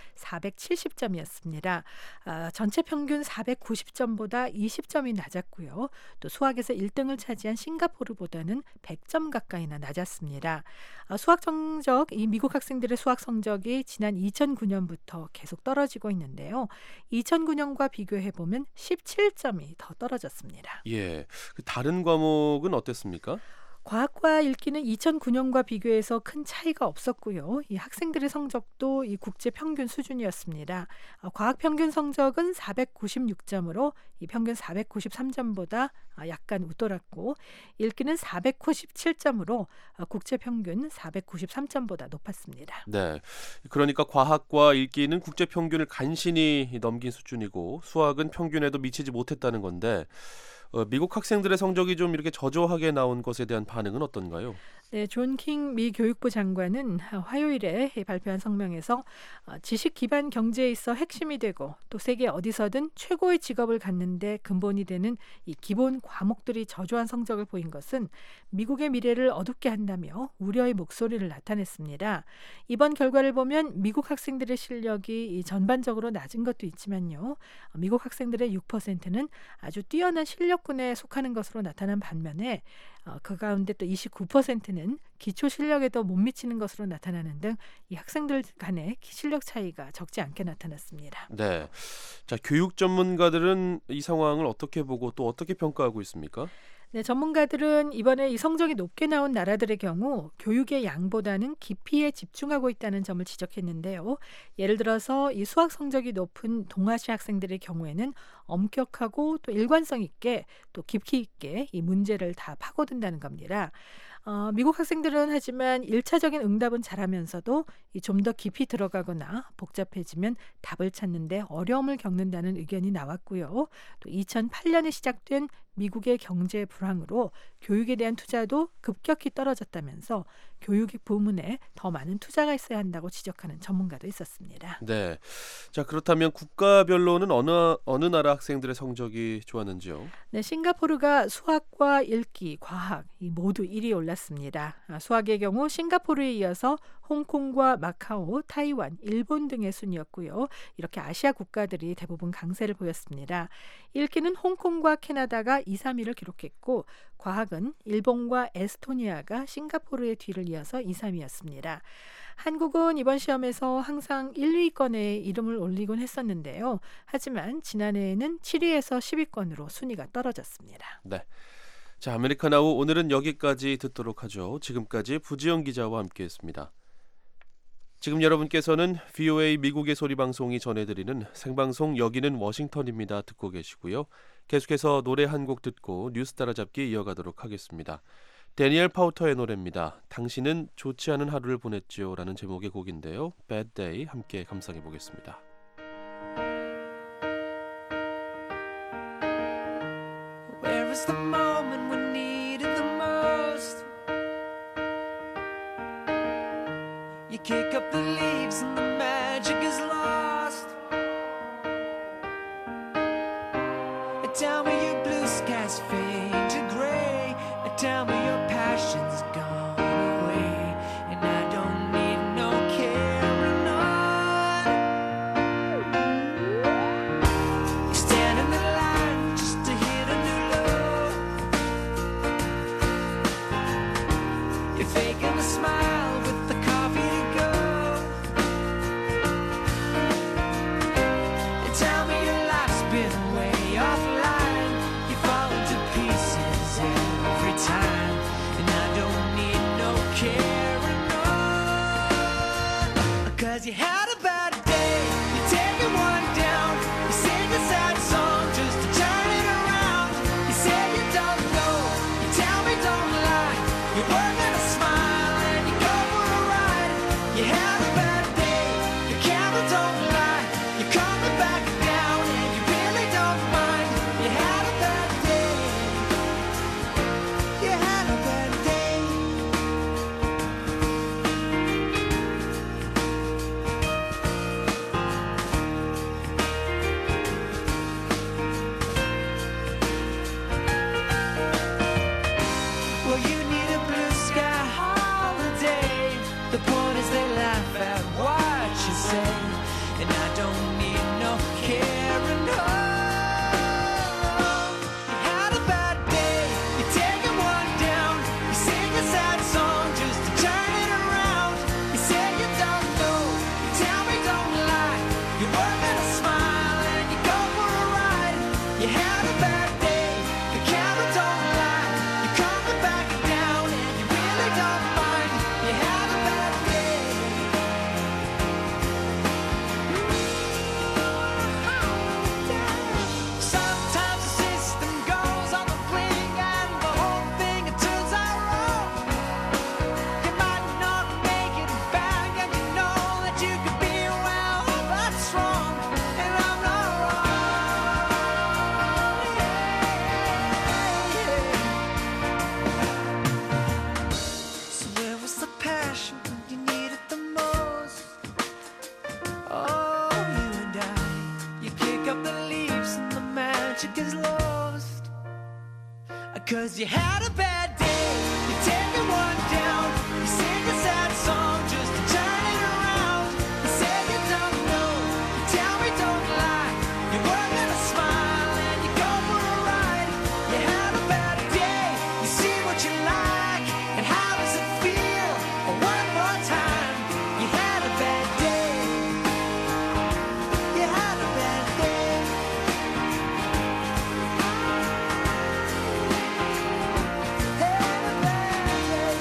470점이었습니다. 전체 평균 490점보다 20점이 낮았고요. 또 수학에서 1등을 차지한 싱가포르보다는 100점 가까이나 낮았습니다. 수학 성적, 이 미국 학생들의 수학 성적이 지난 2009년부터 계속 떨어지고 있는데요. 2009년과 비교해 보면 17점이 더 떨어졌습니다. 예. 그 다른 과목은 어땠습니까? 과학과 읽기는 2009년과 비교해서 큰 차이가 없었고요. 이 학생들의 성적도 이 국제 평균 수준이었습니다. 과학 평균 성적은 496점으로 이 평균 493점보다 약간 웃돌았고, 읽기는 497점으로 국제 평균 493점보다 높았습니다. 네. 그러니까 과학과 읽기는 국제 평균을 간신히 넘긴 수준이고 수학은 평균에도 미치지 못했다는 건데 미국 학생들의 성적이 좀 이렇게 저조하게 나온 것에 대한 반응은 어떤가요? 네, 존 킹 미 교육부 장관은 화요일에 발표한 성명에서 지식 기반 경제에 있어 핵심이 되고 또 세계 어디서든 최고의 직업을 갖는데 근본이 되는 이 기본 과목들이 저조한 성적을 보인 것은 미국의 미래를 어둡게 한다며 우려의 목소리를 나타냈습니다. 이번 결과를 보면 미국 학생들의 실력이 전반적으로 낮은 것도 있지만요. 미국 학생들의 6%는 아주 뛰어난 실력군에 속하는 것으로 나타난 반면에 그 가운데 또 29%는 기초 실력에도 못 미치는 것으로 나타나는 등 이 학생들 간의 실력 차이가 적지 않게 나타났습니다. 네. 자, 교육 전문가들은 이 상황을 어떻게 보고 또 어떻게 평가하고 있습니까? 네, 전문가들은 이번에 이 성적이 높게 나온 나라들의 경우 교육의 양보다는 깊이에 집중하고 있다는 점을 지적했는데요. 예를 들어서 이 수학 성적이 높은 동아시아 학생들의 경우에는 엄격하고 또 일관성 있게 또 깊이 있게 이 문제를 다 파고든다는 겁니다. 미국 학생들은 하지만 1차적인 응답은 잘하면서도 좀 더 깊이 들어가거나 복잡해지면 답을 찾는데 어려움을 겪는다는 의견이 나왔고요. 또 2008년에 시작된 미국의 경제 불황으로 교육에 대한 투자도 급격히 떨어졌다면서 교육 부문에 더 많은 투자가 있어야 한다고 지적하는 전문가도 있었습니다. 네. 자, 그렇다면 국가별로는 어느 나라 학생들의 성적이 좋았는지요? 네, 싱가포르가 수학과 읽기, 과학 모두 1위 올랐습니다. 수학의 경우 싱가포르에 이어서 홍콩과 마카오, 타이완, 일본 등의 순이었고요. 이렇게 아시아 국가들이 대부분 강세를 보였습니다. 읽기는 홍콩과 캐나다가 2, 3위를 기록했고 과학은 일본과 에스토니아가 싱가포르의 뒤를 이어서 2, 3위였습니다. 한국은 이번 시험에서 항상 1, 2위권에 이름을 올리곤 했었는데요. 하지만 지난해에는 7위에서 10위권으로 순위가 떨어졌습니다. 네. 자, 아메리카나우 오늘은 여기까지 듣도록 하죠. 지금까지 부지영 기자와 함께했습니다. 지금 여러분께서는 VOA 미국의 소리 방송이 전해드리는 생방송 여기는 워싱턴입니다 듣고 계시고요. 계속해서 노래 한 곡 듣고 뉴스 따라잡기 이어가도록 하겠습니다. 데니엘 파우터의 노래입니다. 당신은 좋지 않은 하루를 보냈지요 라는 제목의 곡인데요. Bad Day 함께 감상해 보겠습니다. Where is the moment we needed the most? You kick up the leaves and the magic is lost. Tell me you tell me your passion's gone away, and I don't need no carrying on. You stand in the line just to hit a new low. You're faking a smile with the coffee to go. You tell me your life's been way offline. You fall into pieces every time, and I don't need no carrying on. 'Cause you had a bad day, you're taking one down. You sing a sad song just to turn it around. You say you don't know, you tell me don't lie. You're working a smile and you go for a ride. You had a bad day, your camera don't lie. You're coming back down and you really don't mind. You had a bad day. You had a bad day. Well, you need a blue sky holiday. The point is they laugh at what you say, and I don't need no carrying on. You had a bad day, you're taking one down. You sing a sad song just to turn it around. You say you don't know, you tell me don't lie. You're working a smile and you go for a ride. You had a bad day, the camera don't lie. You're coming back down and you really don't mind. You had a bad day. Sometimes the system goes on the blink and the whole thing it turns out wrong. You might not make it back and you know that you could be well, that's wrong, and I'm not wrong. So where was the passion when you needed the most? Oh, you and I, you pick up the leaves and the magic is lost. 'Cause you had a bad day, you're taking one down. You sing a sad song just to turn it around. You say you don't know, you tell me don't lie. You're working a smile and you go for a ride. You had a bad day, you see what you like, and how does it feel? Oh, one more time, you had a bad day. You had a bad day. Had a bad day.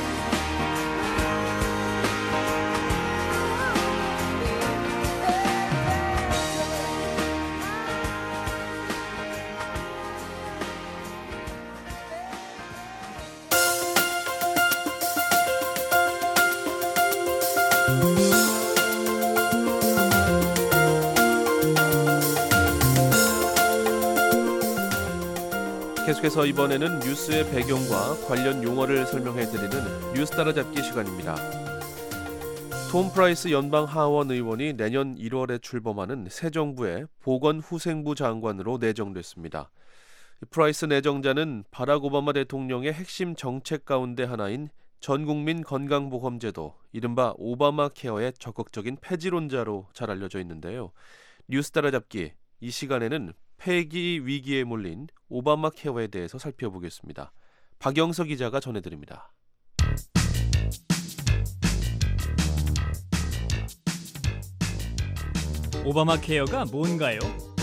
계속해서 이번에는 뉴스의 배경과 관련 용어를 설명해드리는 뉴스 따라잡기 시간입니다. 톰 프라이스 연방 하원 의원이 내년 1월에 출범하는 새 정부의 보건후생부 장관으로 내정됐습니다. 프라이스 내정자는 바락 오바마 대통령의 핵심 정책 가운데 하나인 전국민 건강보험제도, 이른바 오바마 케어의 적극적인 폐지론자로 잘 알려져 있는데요. 뉴스 따라잡기, 이 시간에는 폐기 위기에 몰린 오바마 케어에 대해서 살펴보겠습니다. 박영석 기자가 전해드립니다. 오바마 케어가 뭔가요?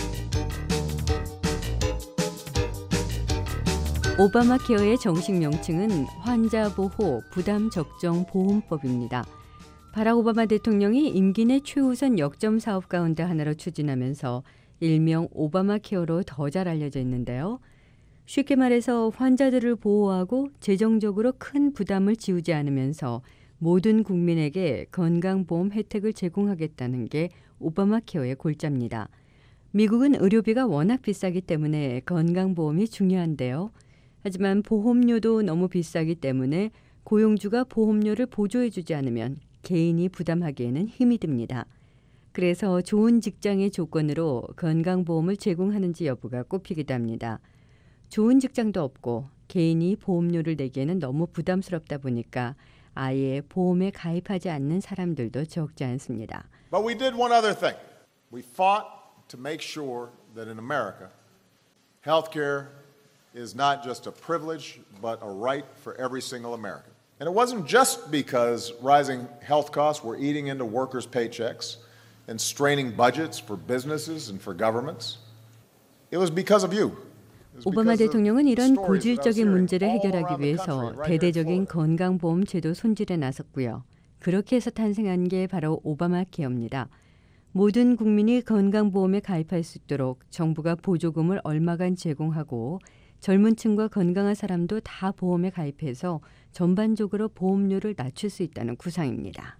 오바마 케어의 정식 명칭은 환자보호 부담적정보험법입니다. 바락 오바마 대통령이 임기 내 최우선 역점 사업 가운데 하나로 추진하면서 일명 오바마 케어로 더 잘 알려져 있는데요. 쉽게 말해서 환자들을 보호하고 재정적으로 큰 부담을 지우지 않으면서 모든 국민에게 건강보험 혜택을 제공하겠다는 게 오바마 케어의 골자입니다. 미국은 의료비가 워낙 비싸기 때문에 건강보험이 중요한데요. 하지만 보험료도 너무 비싸기 때문에 고용주가 보험료를 보조해주지 않으면 개인이 부담하기에는 힘이 듭니다. 그래서 좋은 직장의 조건으로 건강보험을 제공하는지 여부가 꼽히기도 합니다. 좋은 직장도 없고 개인이 보험료를 내기에는 너무 부담스럽다 보니까 아예 보험에 가입하지 않는 사람들도 적지 않습니다. But we did one other thing. We fought to make sure that in America, healthcare is not just a privilege, but a right for every single American. And it wasn't just because rising health costs were eating into workers' paychecks and straining budgets for businesses and for governments. It was because of you. 오바마 대통령은 이런 고질적인 문제를 해결하기 위해서 대대적인 건강보험 제도 손질에 나섰고요. 그렇게 해서 탄생한 게 바로 오바마 케어입니다. 모든 국민이 건강보험에 가입할 수 있도록 정부가 보조금을 얼마간 제공하고 젊은 층과 건강한 사람도 다 보험에 가입해서 전반적으로 보험료를 낮출 수 있다는 구상입니다.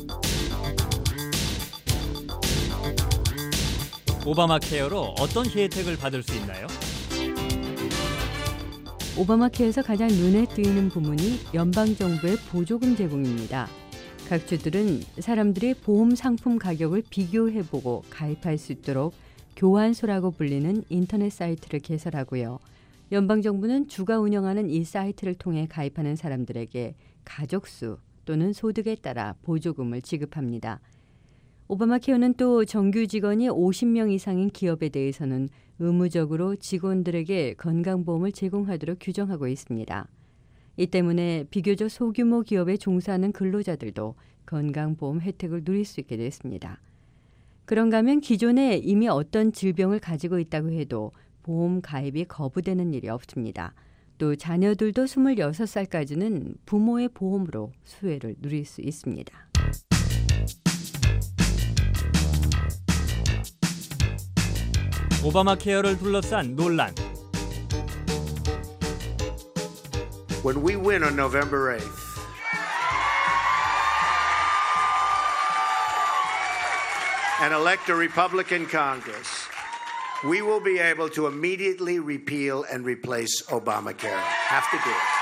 오바마 케어로 어떤 혜택을 받을 수 있나요? 오바마 케어에서 가장 눈에 띄는 부문이 연방정부의 보조금 제공입니다. 각 주들은 사람들이 보험 상품 가격을 비교해보고 가입할 수 있도록 교환소라고 불리는 인터넷 사이트를 개설하고요. 연방정부는 주가 운영하는 이 사이트를 통해 가입하는 사람들에게 가족수 또는 소득에 따라 보조금을 지급합니다. 오바마 케어는 또 정규 직원이 50명 이상인 기업에 대해서는 의무적으로 직원들에게 건강보험을 제공하도록 규정하고 있습니다. 이 때문에 비교적 소규모 기업에 종사하는 근로자들도 건강보험 혜택을 누릴 수 있게 됐습니다. 그런가 하면 기존에 이미 어떤 질병을 가지고 있다고 해도 보험 가입이 거부되는 일이 없습니다. 또 자녀들도 26살까지는 부모의 보험으로 수혜를 누릴 수 있습니다. 오바마 케어를 둘러싼 논란. When we win on November 8th, and elect a Republican Congress, we will be able to immediately repeal and replace Obamacare. Have to do it.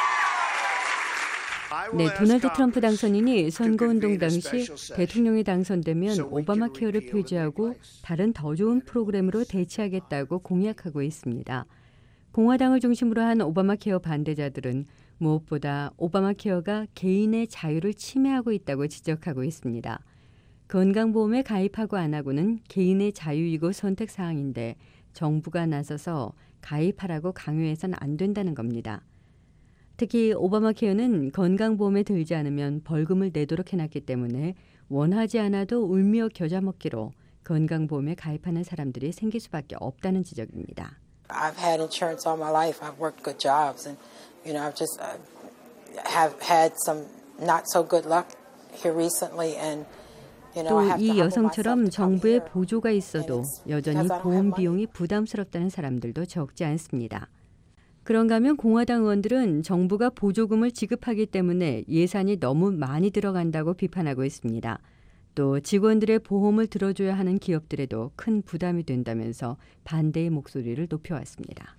네, 도널드 트럼프 당선인이 선거운동 당시 대통령이 당선되면 오바마 케어를 폐지하고 다른 더 좋은 프로그램으로 대체하겠다고 공약하고 있습니다. 공화당을 중심으로 한 오바마 케어 반대자들은 무엇보다 오바마 케어가 개인의 자유를 침해하고 있다고 지적하고 있습니다. 건강보험에 가입하고 안 하고는 개인의 자유이고 선택사항인데 정부가 나서서 가입하라고 강요해서는 안 된다는 겁니다. 특히 오바마 케어는 건강보험에 들지 않으면 벌금을 내도록 해놨기 때문에 원하지 않아도 울며 겨자 먹기로 건강보험에 가입하는 사람들이 생길 수밖에 없다는 지적입니다. I've had insurance all my life. I've worked good jobs, and I've just have had some not so good luck here recently, and 또 이 여성처럼 정부의 보조가 있어도 여전히 보험 비용이 부담스럽다는 사람들도 적지 않습니다. 그런가 하면 공화당 의원들은 정부가 보조금을 지급하기 때문에 예산이 너무 많이 들어간다고 비판하고 있습니다. 또 직원들의 보험을 들어줘야 하는 기업들에도 큰 부담이 된다면서 반대의 목소리를 높여왔습니다.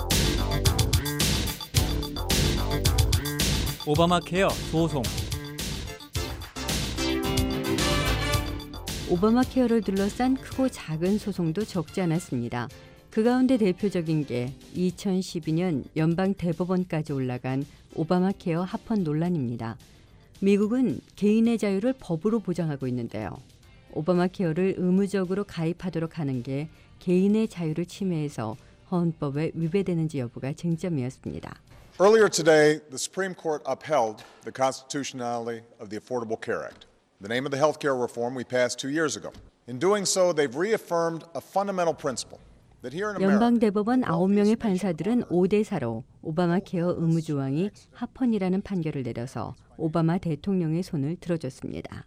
오바마 케어 소송. 오바마 케어를 둘러싼 크고 작은 소송도 적지 않았습니다. 그 가운데 대표적인 게 2012년 연방 대법원까지 올라간 오바마 케어 합헌 논란입니다. 미국은 개인의 자유를 법으로 보장하고 있는데요. 오바마 케어를 의무적으로 가입하도록 하는 게 개인의 자유를 침해해서 헌법에 위배되는지 여부가 쟁점이었습니다. Earlier today, the Supreme Court upheld the constitutionality of the Affordable Care Act, the name of the health care reform we passed 2 years ago. In doing so, they've reaffirmed a fundamental principle. 연방 대법원 9명의 판사들은 5대4로 오바마 케어 의무 조항이 합헌이라는 판결을 내려서 오바마 대통령의 손을 들어줬습니다.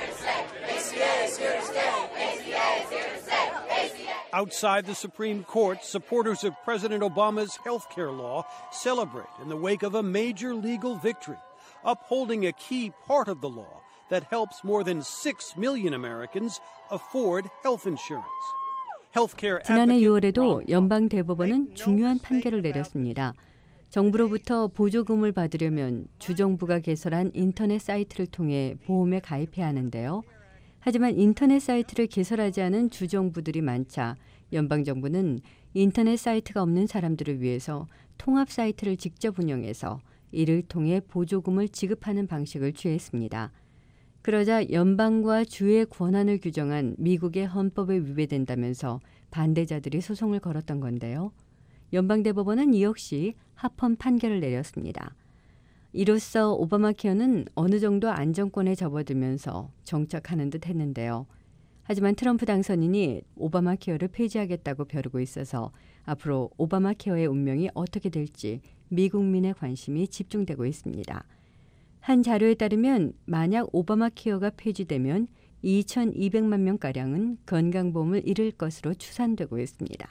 Outside the Supreme Court, supporters of President Obama's health care law celebrate in the wake of a major legal victory, upholding a key part of the law that helps more than 6 million Americans afford health insurance. 지난해 6월에도 연방 대법원은 중요한 판결을 내렸습니다. 정부로부터 보조금을 받으려면 주정부가 개설한 인터넷 사이트를 통해 보험에 가입해야 하는데요. 하지만 인터넷 사이트를 개설하지 않은 주정부들이 많자 연방정부는 인터넷 사이트가 없는 사람들을 위해서 통합 사이트를 직접 운영해서 이를 통해 보조금을 지급하는 방식을 취했습니다. 그러자 연방과 주의 권한을 규정한 미국의 헌법에 위배된다면서 반대자들이 소송을 걸었던 건데요. 연방대법원은 이 역시 합헌 판결을 내렸습니다. 이로써 오바마 케어는 어느 정도 안정권에 접어들면서 정착하는 듯 했는데요. 하지만 트럼프 당선인이 오바마 케어를 폐지하겠다고 벼르고 있어서 앞으로 오바마 케어의 운명이 어떻게 될지 미국민의 관심이 집중되고 있습니다. 한 자료에 따르면 만약 오바마 케어가 폐지되면 2,200만 명가량은 건강보험을 잃을 것으로 추산되고 있습니다.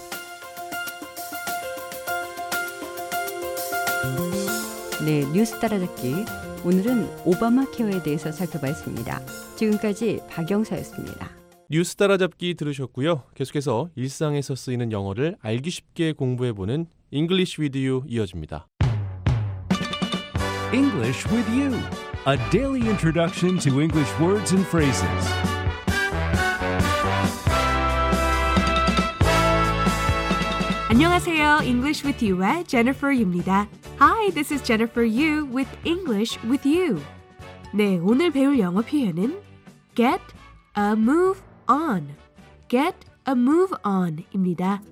네, 뉴스 따라잡기. 오늘은 오바마 케어에 대해서 살펴봤습니다. 지금까지 박영서였습니다. 뉴스 따라잡기 들으셨고요. 계속해서 일상에서 쓰이는 영어를 알기 쉽게 공부해보는 English with You 이어집니다. English with You, a daily introduction to English words and phrases. 안녕하세요. English with You의 Jennifer Yu입니다. Hi, this is Jennifer Yu with English with You. 네, 오늘 배울 영어 표현은 get a move on, get a move on 입니다.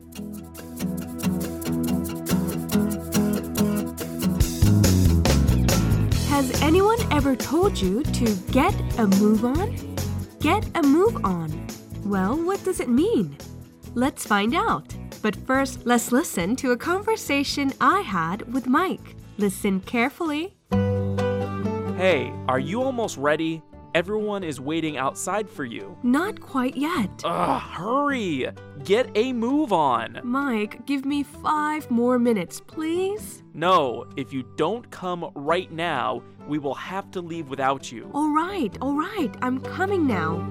Has anyone ever told you to get a move on? Get a move on. Well, what does it mean? Let's find out. But first, let's listen to a conversation I had with Mike. Listen carefully. Hey, are you almost ready? Everyone is waiting outside for you. Not quite yet. Ugh, hurry! Get a move on. Mike, give me 5 more minutes, please. No, if you don't come right now, we will have to leave without you. All right, I'm coming now.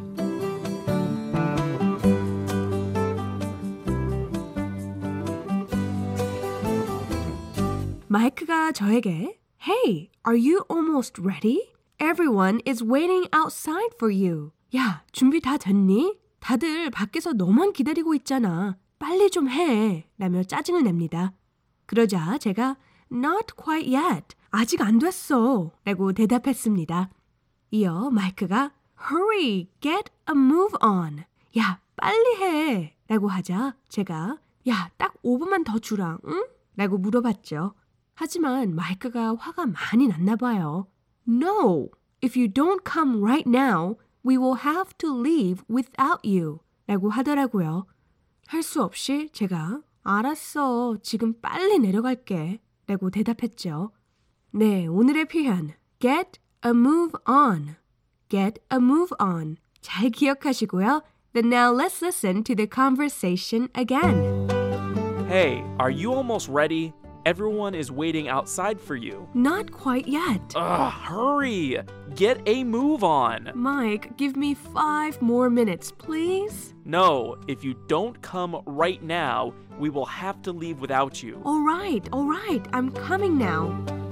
마이크가 저에게 Hey, are you almost ready? Everyone is waiting outside for you. 야, 준비 다 됐니? 다들 밖에서 너만 기다리고 있잖아. 빨리 좀 해. 라며 짜증을 냅니다. 그러자 제가 Not quite yet. 아직 안 됐어. 라고 대답했습니다. 이어 마이크가 Hurry, get a move on. 야, 빨리 해. 라고 하자 제가 야, 딱 5분만 더 주라. 응? 라고 물어봤죠. 하지만 마이크가 화가 많이 났나 봐요. No, if you don't come right now, we will have to leave without you. 라고 하더라고요. 할 수 없이 제가 알았어, 지금 빨리 내려갈게. 라고 대답했죠. 네, 오늘의 표현 get a move on, get a move on. 잘 기억하시고요. Then now let's listen to the conversation again. Hey, are you almost ready? Everyone is waiting outside for you. Not quite yet. Ugh, hurry! Get a move on. Mike, give me 5 more minutes, please. No, if you don't come right now, we will have to leave without you. All right, I'm coming now.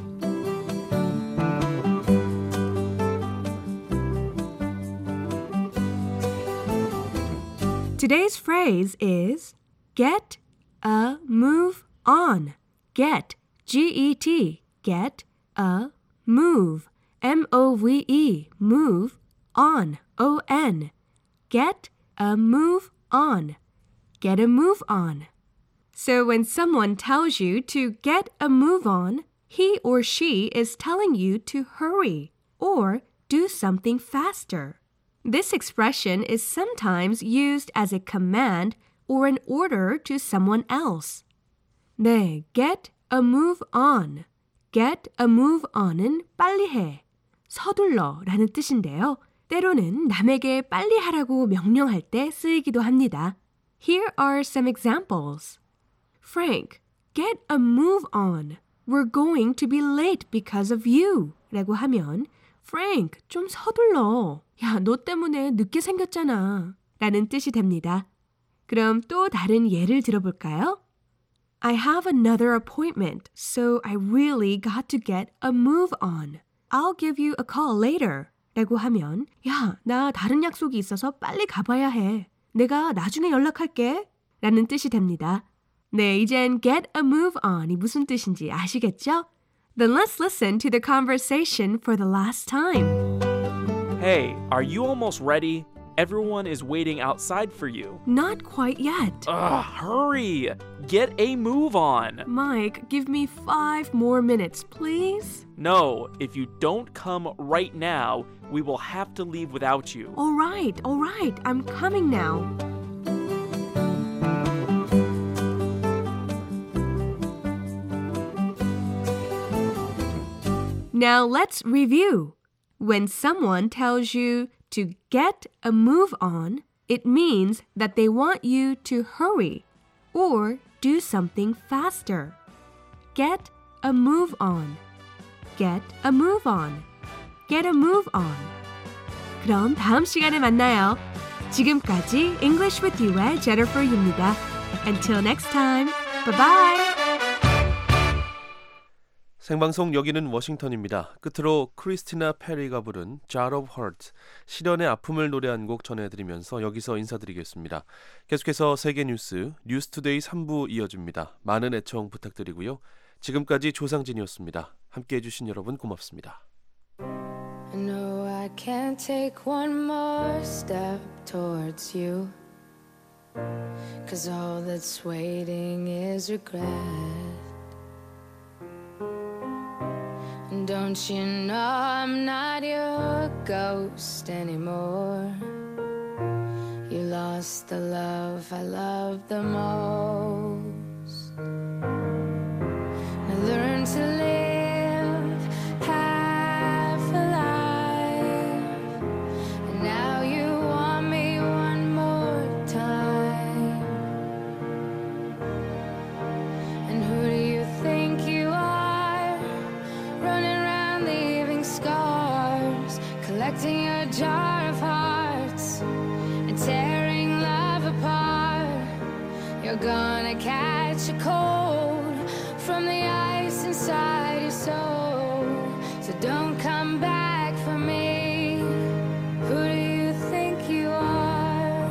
Today's phrase is get a move on. Get, G-E-T, get a move, M-O-V-E, move, on, O-N. Get a move on. Get a move on. So when someone tells you to get a move on, he or she is telling you to hurry or do something faster. This expression is sometimes used as a command or an order to someone else. 네, get a move on. Get a move on은 빨리 해, 서둘러 라는 뜻인데요. 때로는 남에게 빨리 하라고 명령할 때 쓰이기도 합니다. Here are some examples. Frank, get a move on. We're going to be late because of you. 라고 하면 Frank, 좀 서둘러. 야, 너 때문에 늦게 생겼잖아. 라는 뜻이 됩니다. 그럼 또 다른 예를 들어볼까요? I have another appointment, so I really got to get a move on. I'll give you a call later. 라고 하면 야, 나 다른 약속이 있어서 빨리 가봐야 해. 내가 나중에 연락할게. 라는 뜻이 됩니다. 네, 이젠 get a move on이 무슨 뜻인지 아시겠죠? Then let's listen to the conversation for the last time. Hey, are you almost ready? Everyone is waiting outside for you. Not quite yet. Ugh, hurry! Get a move on. Mike, give me 5 more minutes, please. No, if you don't come right now, we will have to leave without you. All right, I'm coming now. Now let's review. When someone tells you to get a move on, it means that they want you to hurry or do something faster. Get a move on. Get a move on. Get a move on. 그럼 다음 시간에 만나요. 지금까지 English with You의 Jennifer Yu입니다. Until next time. Bye-bye. 생방송 여기는 워싱턴입니다. 끝으로 크리스티나 페리가 부른 Jar of Heart, 시련의 아픔을 노래한 곡 전해드리면서 여기서 인사드리겠습니다. 계속해서 세계 뉴스, 뉴스투데이 3부 이어집니다. 많은 애청 부탁드리고요. 지금까지 조상진이었습니다. 함께해 주신 여러분 고맙습니다. I know I can't take one more step towards you, 'cause all that's waiting is regret. Don't you know I'm not your ghost anymore? You lost the love I loved the most. I learned to live half alive, and now you want me one more time. And who do you think you are? Running around leaving scars, collecting a jar of hearts and tearing love apart. You're gonna catch a cold from the ice inside your soul, so don't come back for me. Who do you think you are?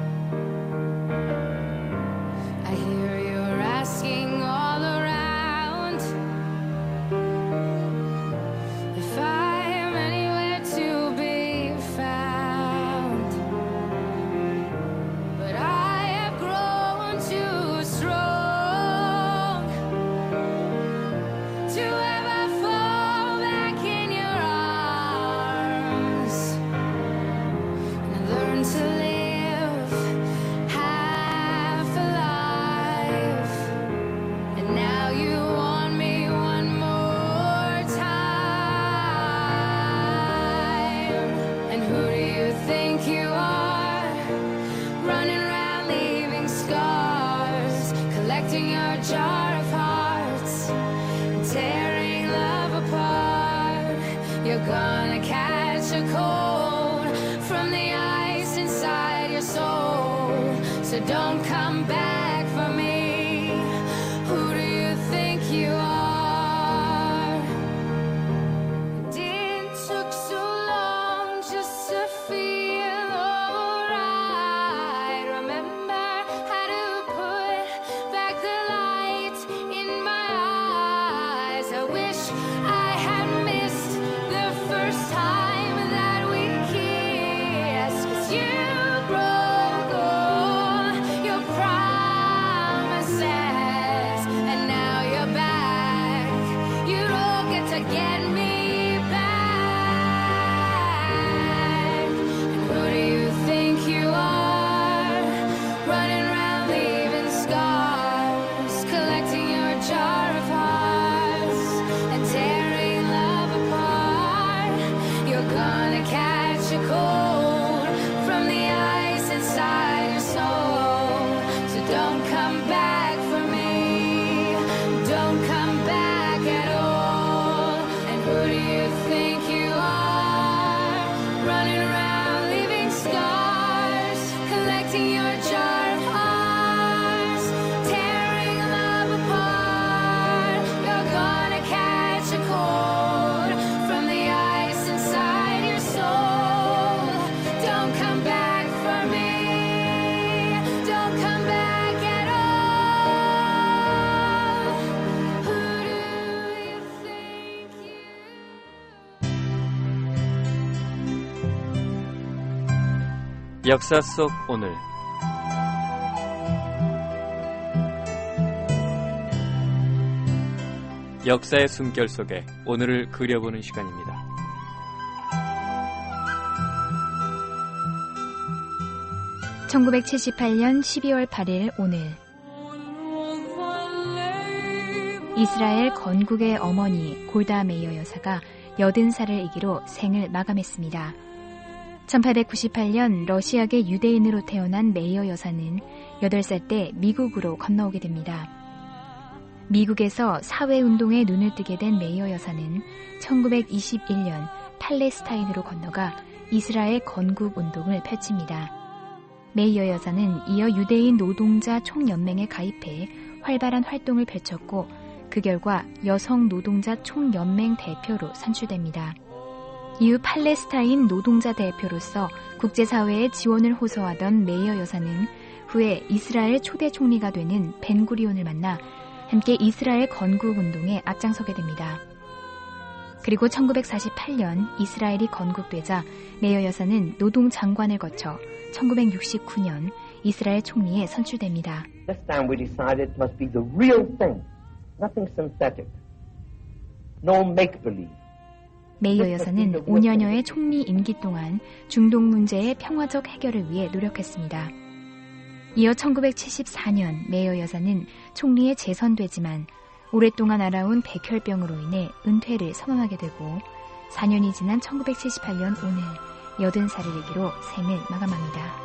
I hear you're asking all around if I am anywhere to be found, but I have grown too strong to ever fall back in your arms. And I learned to live half alive, and now you want me one more time. And who do you think you are? Running around leaving scars, collecting your jar of hearts and tearing love apart. You're gonna catch a cold from the ice inside your soul, so don't come back for me. Who do you think you are? It took so long just to feel alright. Remember how to put back the light in my eyes. I wish I had missed the first time that we kissed, 'cause you broke all your promises, and now you're back. You don't get to get me back. And who do you think you are? Running around leaving scars, collecting your jar of hearts and tearing love apart. You're gonna catch a cold from the ice inside your soul, so don't come back for me. Don't come back at all. And who do you think you are? Running around leaving scars, collecting your jar of hearts, tearing love apart. You're gonna catch a cold from the ice inside your soul. 역사 속 오늘. 역사의 숨결 속에 오늘을 그려보는 시간입니다. (1978년 12월 8일) 오늘 이스라엘 건국의 어머니 골다 메이어 여사가 80살을 이기로 생을 마감했습니다. 1898년 러시아계 유대인으로 태어난 메이어 여사는 8살 때 미국으로 건너오게 됩니다. 미국에서 사회운동에 눈을 뜨게 된 메이어 여사는 1921년 팔레스타인으로 건너가 이스라엘 건국운동을 펼칩니다. 메이어 여사는 이어 유대인 노동자 총연맹에 가입해 활발한 활동을 펼쳤고 그 결과 여성 노동자 총연맹 대표로 선출됩니다. 이후 팔레스타인 노동자 대표로서 국제사회의 지원을 호소하던 메이어 여사는 후에 이스라엘 초대 총리가 되는 벤구리온을 만나 함께 이스라엘 건국운동에 앞장서게 됩니다. 그리고 1948년 이스라엘이 건국되자 메이어 여사는 노동장관을 거쳐 1969년 이스라엘 총리에 선출됩니다. This time we decided it must be the real thing, nothing synthetic, no make-believe. 메이어 여사는 5년여의 총리 임기 동안 중동 문제의 평화적 해결을 위해 노력했습니다. 이어 1974년 메이어 여사는 총리에 재선되지만 오랫동안 앓아온 백혈병으로 인해 은퇴를 선언하게 되고 4년이 지난 1978년 오늘 80살을 이기로 생을 마감합니다.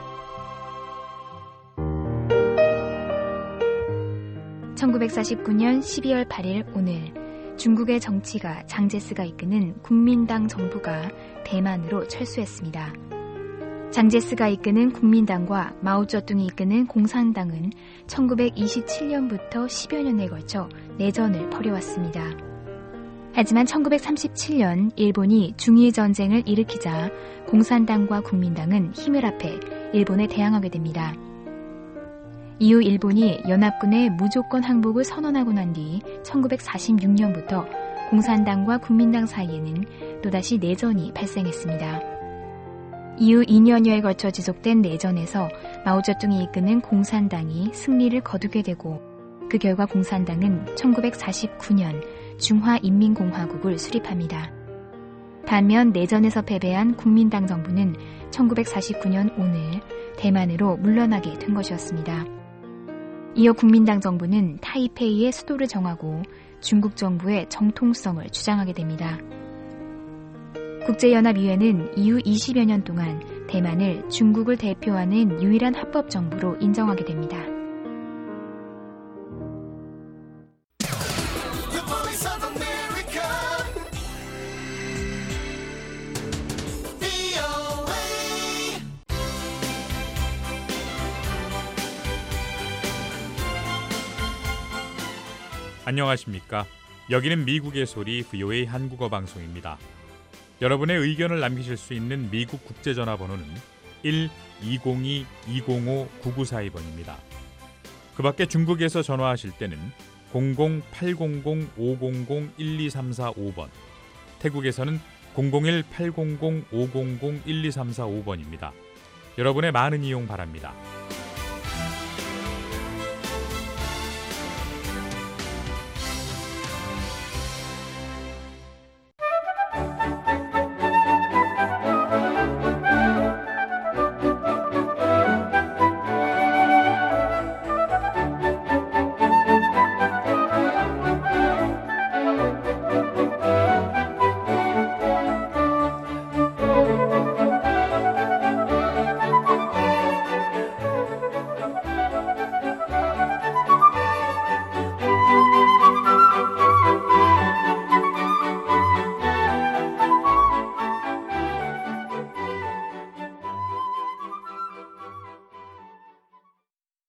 1949년 12월 8일 오늘 중국의 정치가 장제스가 이끄는 국민당 정부가 대만으로 철수했습니다. 장제스가 이끄는 국민당과 마오쩌둥이 이끄는 공산당은 1927년부터 10여 년에 걸쳐 내전을 벌여왔습니다. 하지만 1937년 일본이 중일전쟁을 일으키자 공산당과 국민당은 힘을 합해 일본에 대항하게 됩니다. 이후 일본이 연합군의 무조건 항복을 선언하고 난 뒤 1946년부터 공산당과 국민당 사이에는 또다시 내전이 발생했습니다. 이후 2년여에 걸쳐 지속된 내전에서 마오쩌둥이 이끄는 공산당이 승리를 거두게 되고 그 결과 공산당은 1949년 중화인민공화국을 수립합니다. 반면 내전에서 패배한 국민당 정부는 1949년 오늘 대만으로 물러나게 된 것이었습니다. 이어 국민당 정부는 타이페이의 수도를 정하고 중국 정부의 정통성을 주장하게 됩니다. 국제연합위회는 이후 20여 년 동안 대만을 중국을 대표하는 유일한 합법 정부로 인정하게 됩니다. 안녕하십니까? 여기는 미국의 소리 VOA 한국어 방송입니다. 여러분의 의견을 남기실 수 있는 미국 국제전화번호는 1-202-205-9942번입니다. 그 밖에 중국에서 전화하실 때는 00-800-500-1234-5번, 태국에서는 001-800-500-1234-5번입니다. 여러분의 많은 이용 바랍니다.